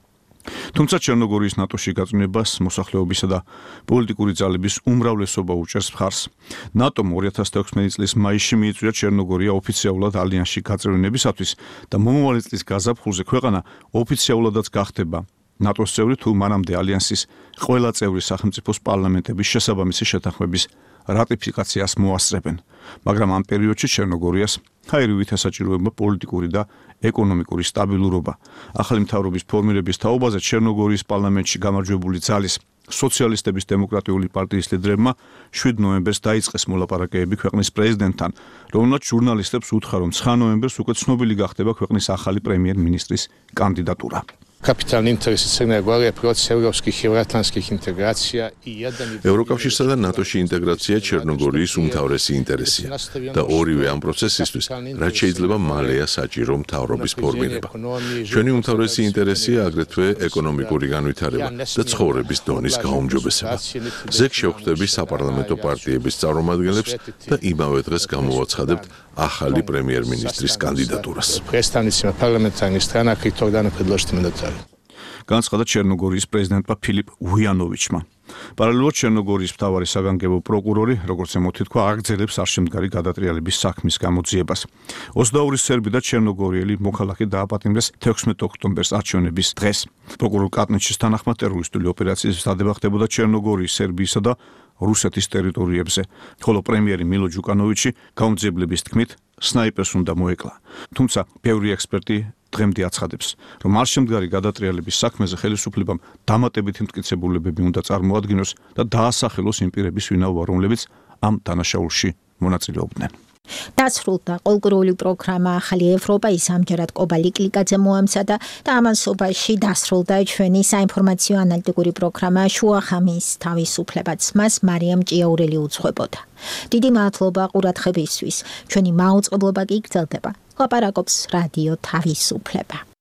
თუმცა ჩერნოგორიის ნატოში გაწვენებას მოსახლეობისა და პოლიტიკური ძალების უმრავლესობა უჭერს მხარს. ნატომ ორი ათას თექვსმეტი წლის მაისში მიიწვია ჩერნოგორია ოფიციალურად ალიანსში გაწევრიანებისათვის და მომავალი წლის გაზაფხულზე ქვეყანა ოფიციალურადაც გახდება ნატოს წევრი, თუ მანამდე ალიანსის ყველა წევრი სახელმწიფოს პარლამენტების შესაბამისი შეთანხმების რატიფიკაციას მოასწრებენ. მაგრამ ამ პერიოდში ჩერნოგორიას ჰაერივით ესაჭიროება პოლიტიკური და ეკონომიკური სტაბილურობა. ახალი მთავრობის ფორმირების თაობაზე ჩერნოგორიის პარლამენტში გამარჯვებული ძალის სოციალისტების დემოკრატიული პარტიის ლიდერებმა შვიდ ნოემბერს დაიწყეს მოლაპარაკებები ქვეყნის პრეზიდენტთან, რომელმაც ჟურნალისტებს უთხრა, რომ ცხრა ნოემბერს უკვე ცნობილი გახდება ქვეყნის ახალი პრემიერ-მინისტრის კანდიდატურა.
Капитальный интерес ценная главная против европейских и евроатлантских интеграция и ядами.
ევროკავშირსა და ნატოში ინტეგრაცია ჩერნოგორიის უმთავრესი ინტერესია და ორივე ამ პროცესისთვის რაც შეიძლება მალეა საჭირო მთავრობის ფორმირება. ჩვენი უმთავრესი ინტერესია აგრეთვე ეკონომიკური განვითარება და ცხოვრების დონის გაუმჯობესება. ზეგ შევხვდები საპარლამენტო პარტიების წარმომადგენლებს და იმავე დღეს გამოვაცხადებთ ახალი პრემიერ-მინისტრის კანდიდატურას.
Представителями парламентарных стран, которые даны предложат кандидатуру.
განცხადა ჩერნოგორიის პრეზიდენტმა ფილიპ ვუიანოვიჩმა. პარალელურად ჩერნოგორიის მთავარი საგანგებო პროკურორი, როგორც ემოთითქვა, აგრძელებს არშემდგარი გადატრიალების საქმის გამოძიებას. ოცდაორი სერბი და ჩერნოგორიელი მოქალაქე დააპატიმრეს თექვსმეტ ოქტომბერს არჩევნების დღეს. პროკურორ კატნიჩის თანახმად ტერორისტული ოპერაციის მზადება ხდებოდა ჩერნოგორიის, სერბიისა და რუსეთის ტერიტორიებზე, ხოლო პრემიერი მილო ჯუკანოვიჩი გამძიებლების თქმით სნაიპერს უნდა მოეკლა. თუმცა ბევრი ექსპერტი დღემდე აცხადებს, რომ არშემდგარი გადატრიალების საქმეზე ხელისუფლებამ დამატებითი მტკიცებულებები უნდა წარმოადგინოს და დაასახელოს იმ პირების ვინაობა, რომლებიც ამ დანაშაულში მონაწილეობდნენ.
დასრულდა კულტურული პროგრამა ახალი ევროპა, ის ამჯერად კობალი კლიკაძე მოამზადა და ამასობაში დასრულდა ჩვენი საინფორმაციო ანალიტიკური პროგრამა შუახამის თავისუფლებაც. მას მარიამ ჭიაურელი უძღვებოდა. დიდი მადლობა ყურადღებისთვის. ჩვენი მაუწყებლობა კი გრძელდება. ლაპარაკობს რადიო თავისუფლება.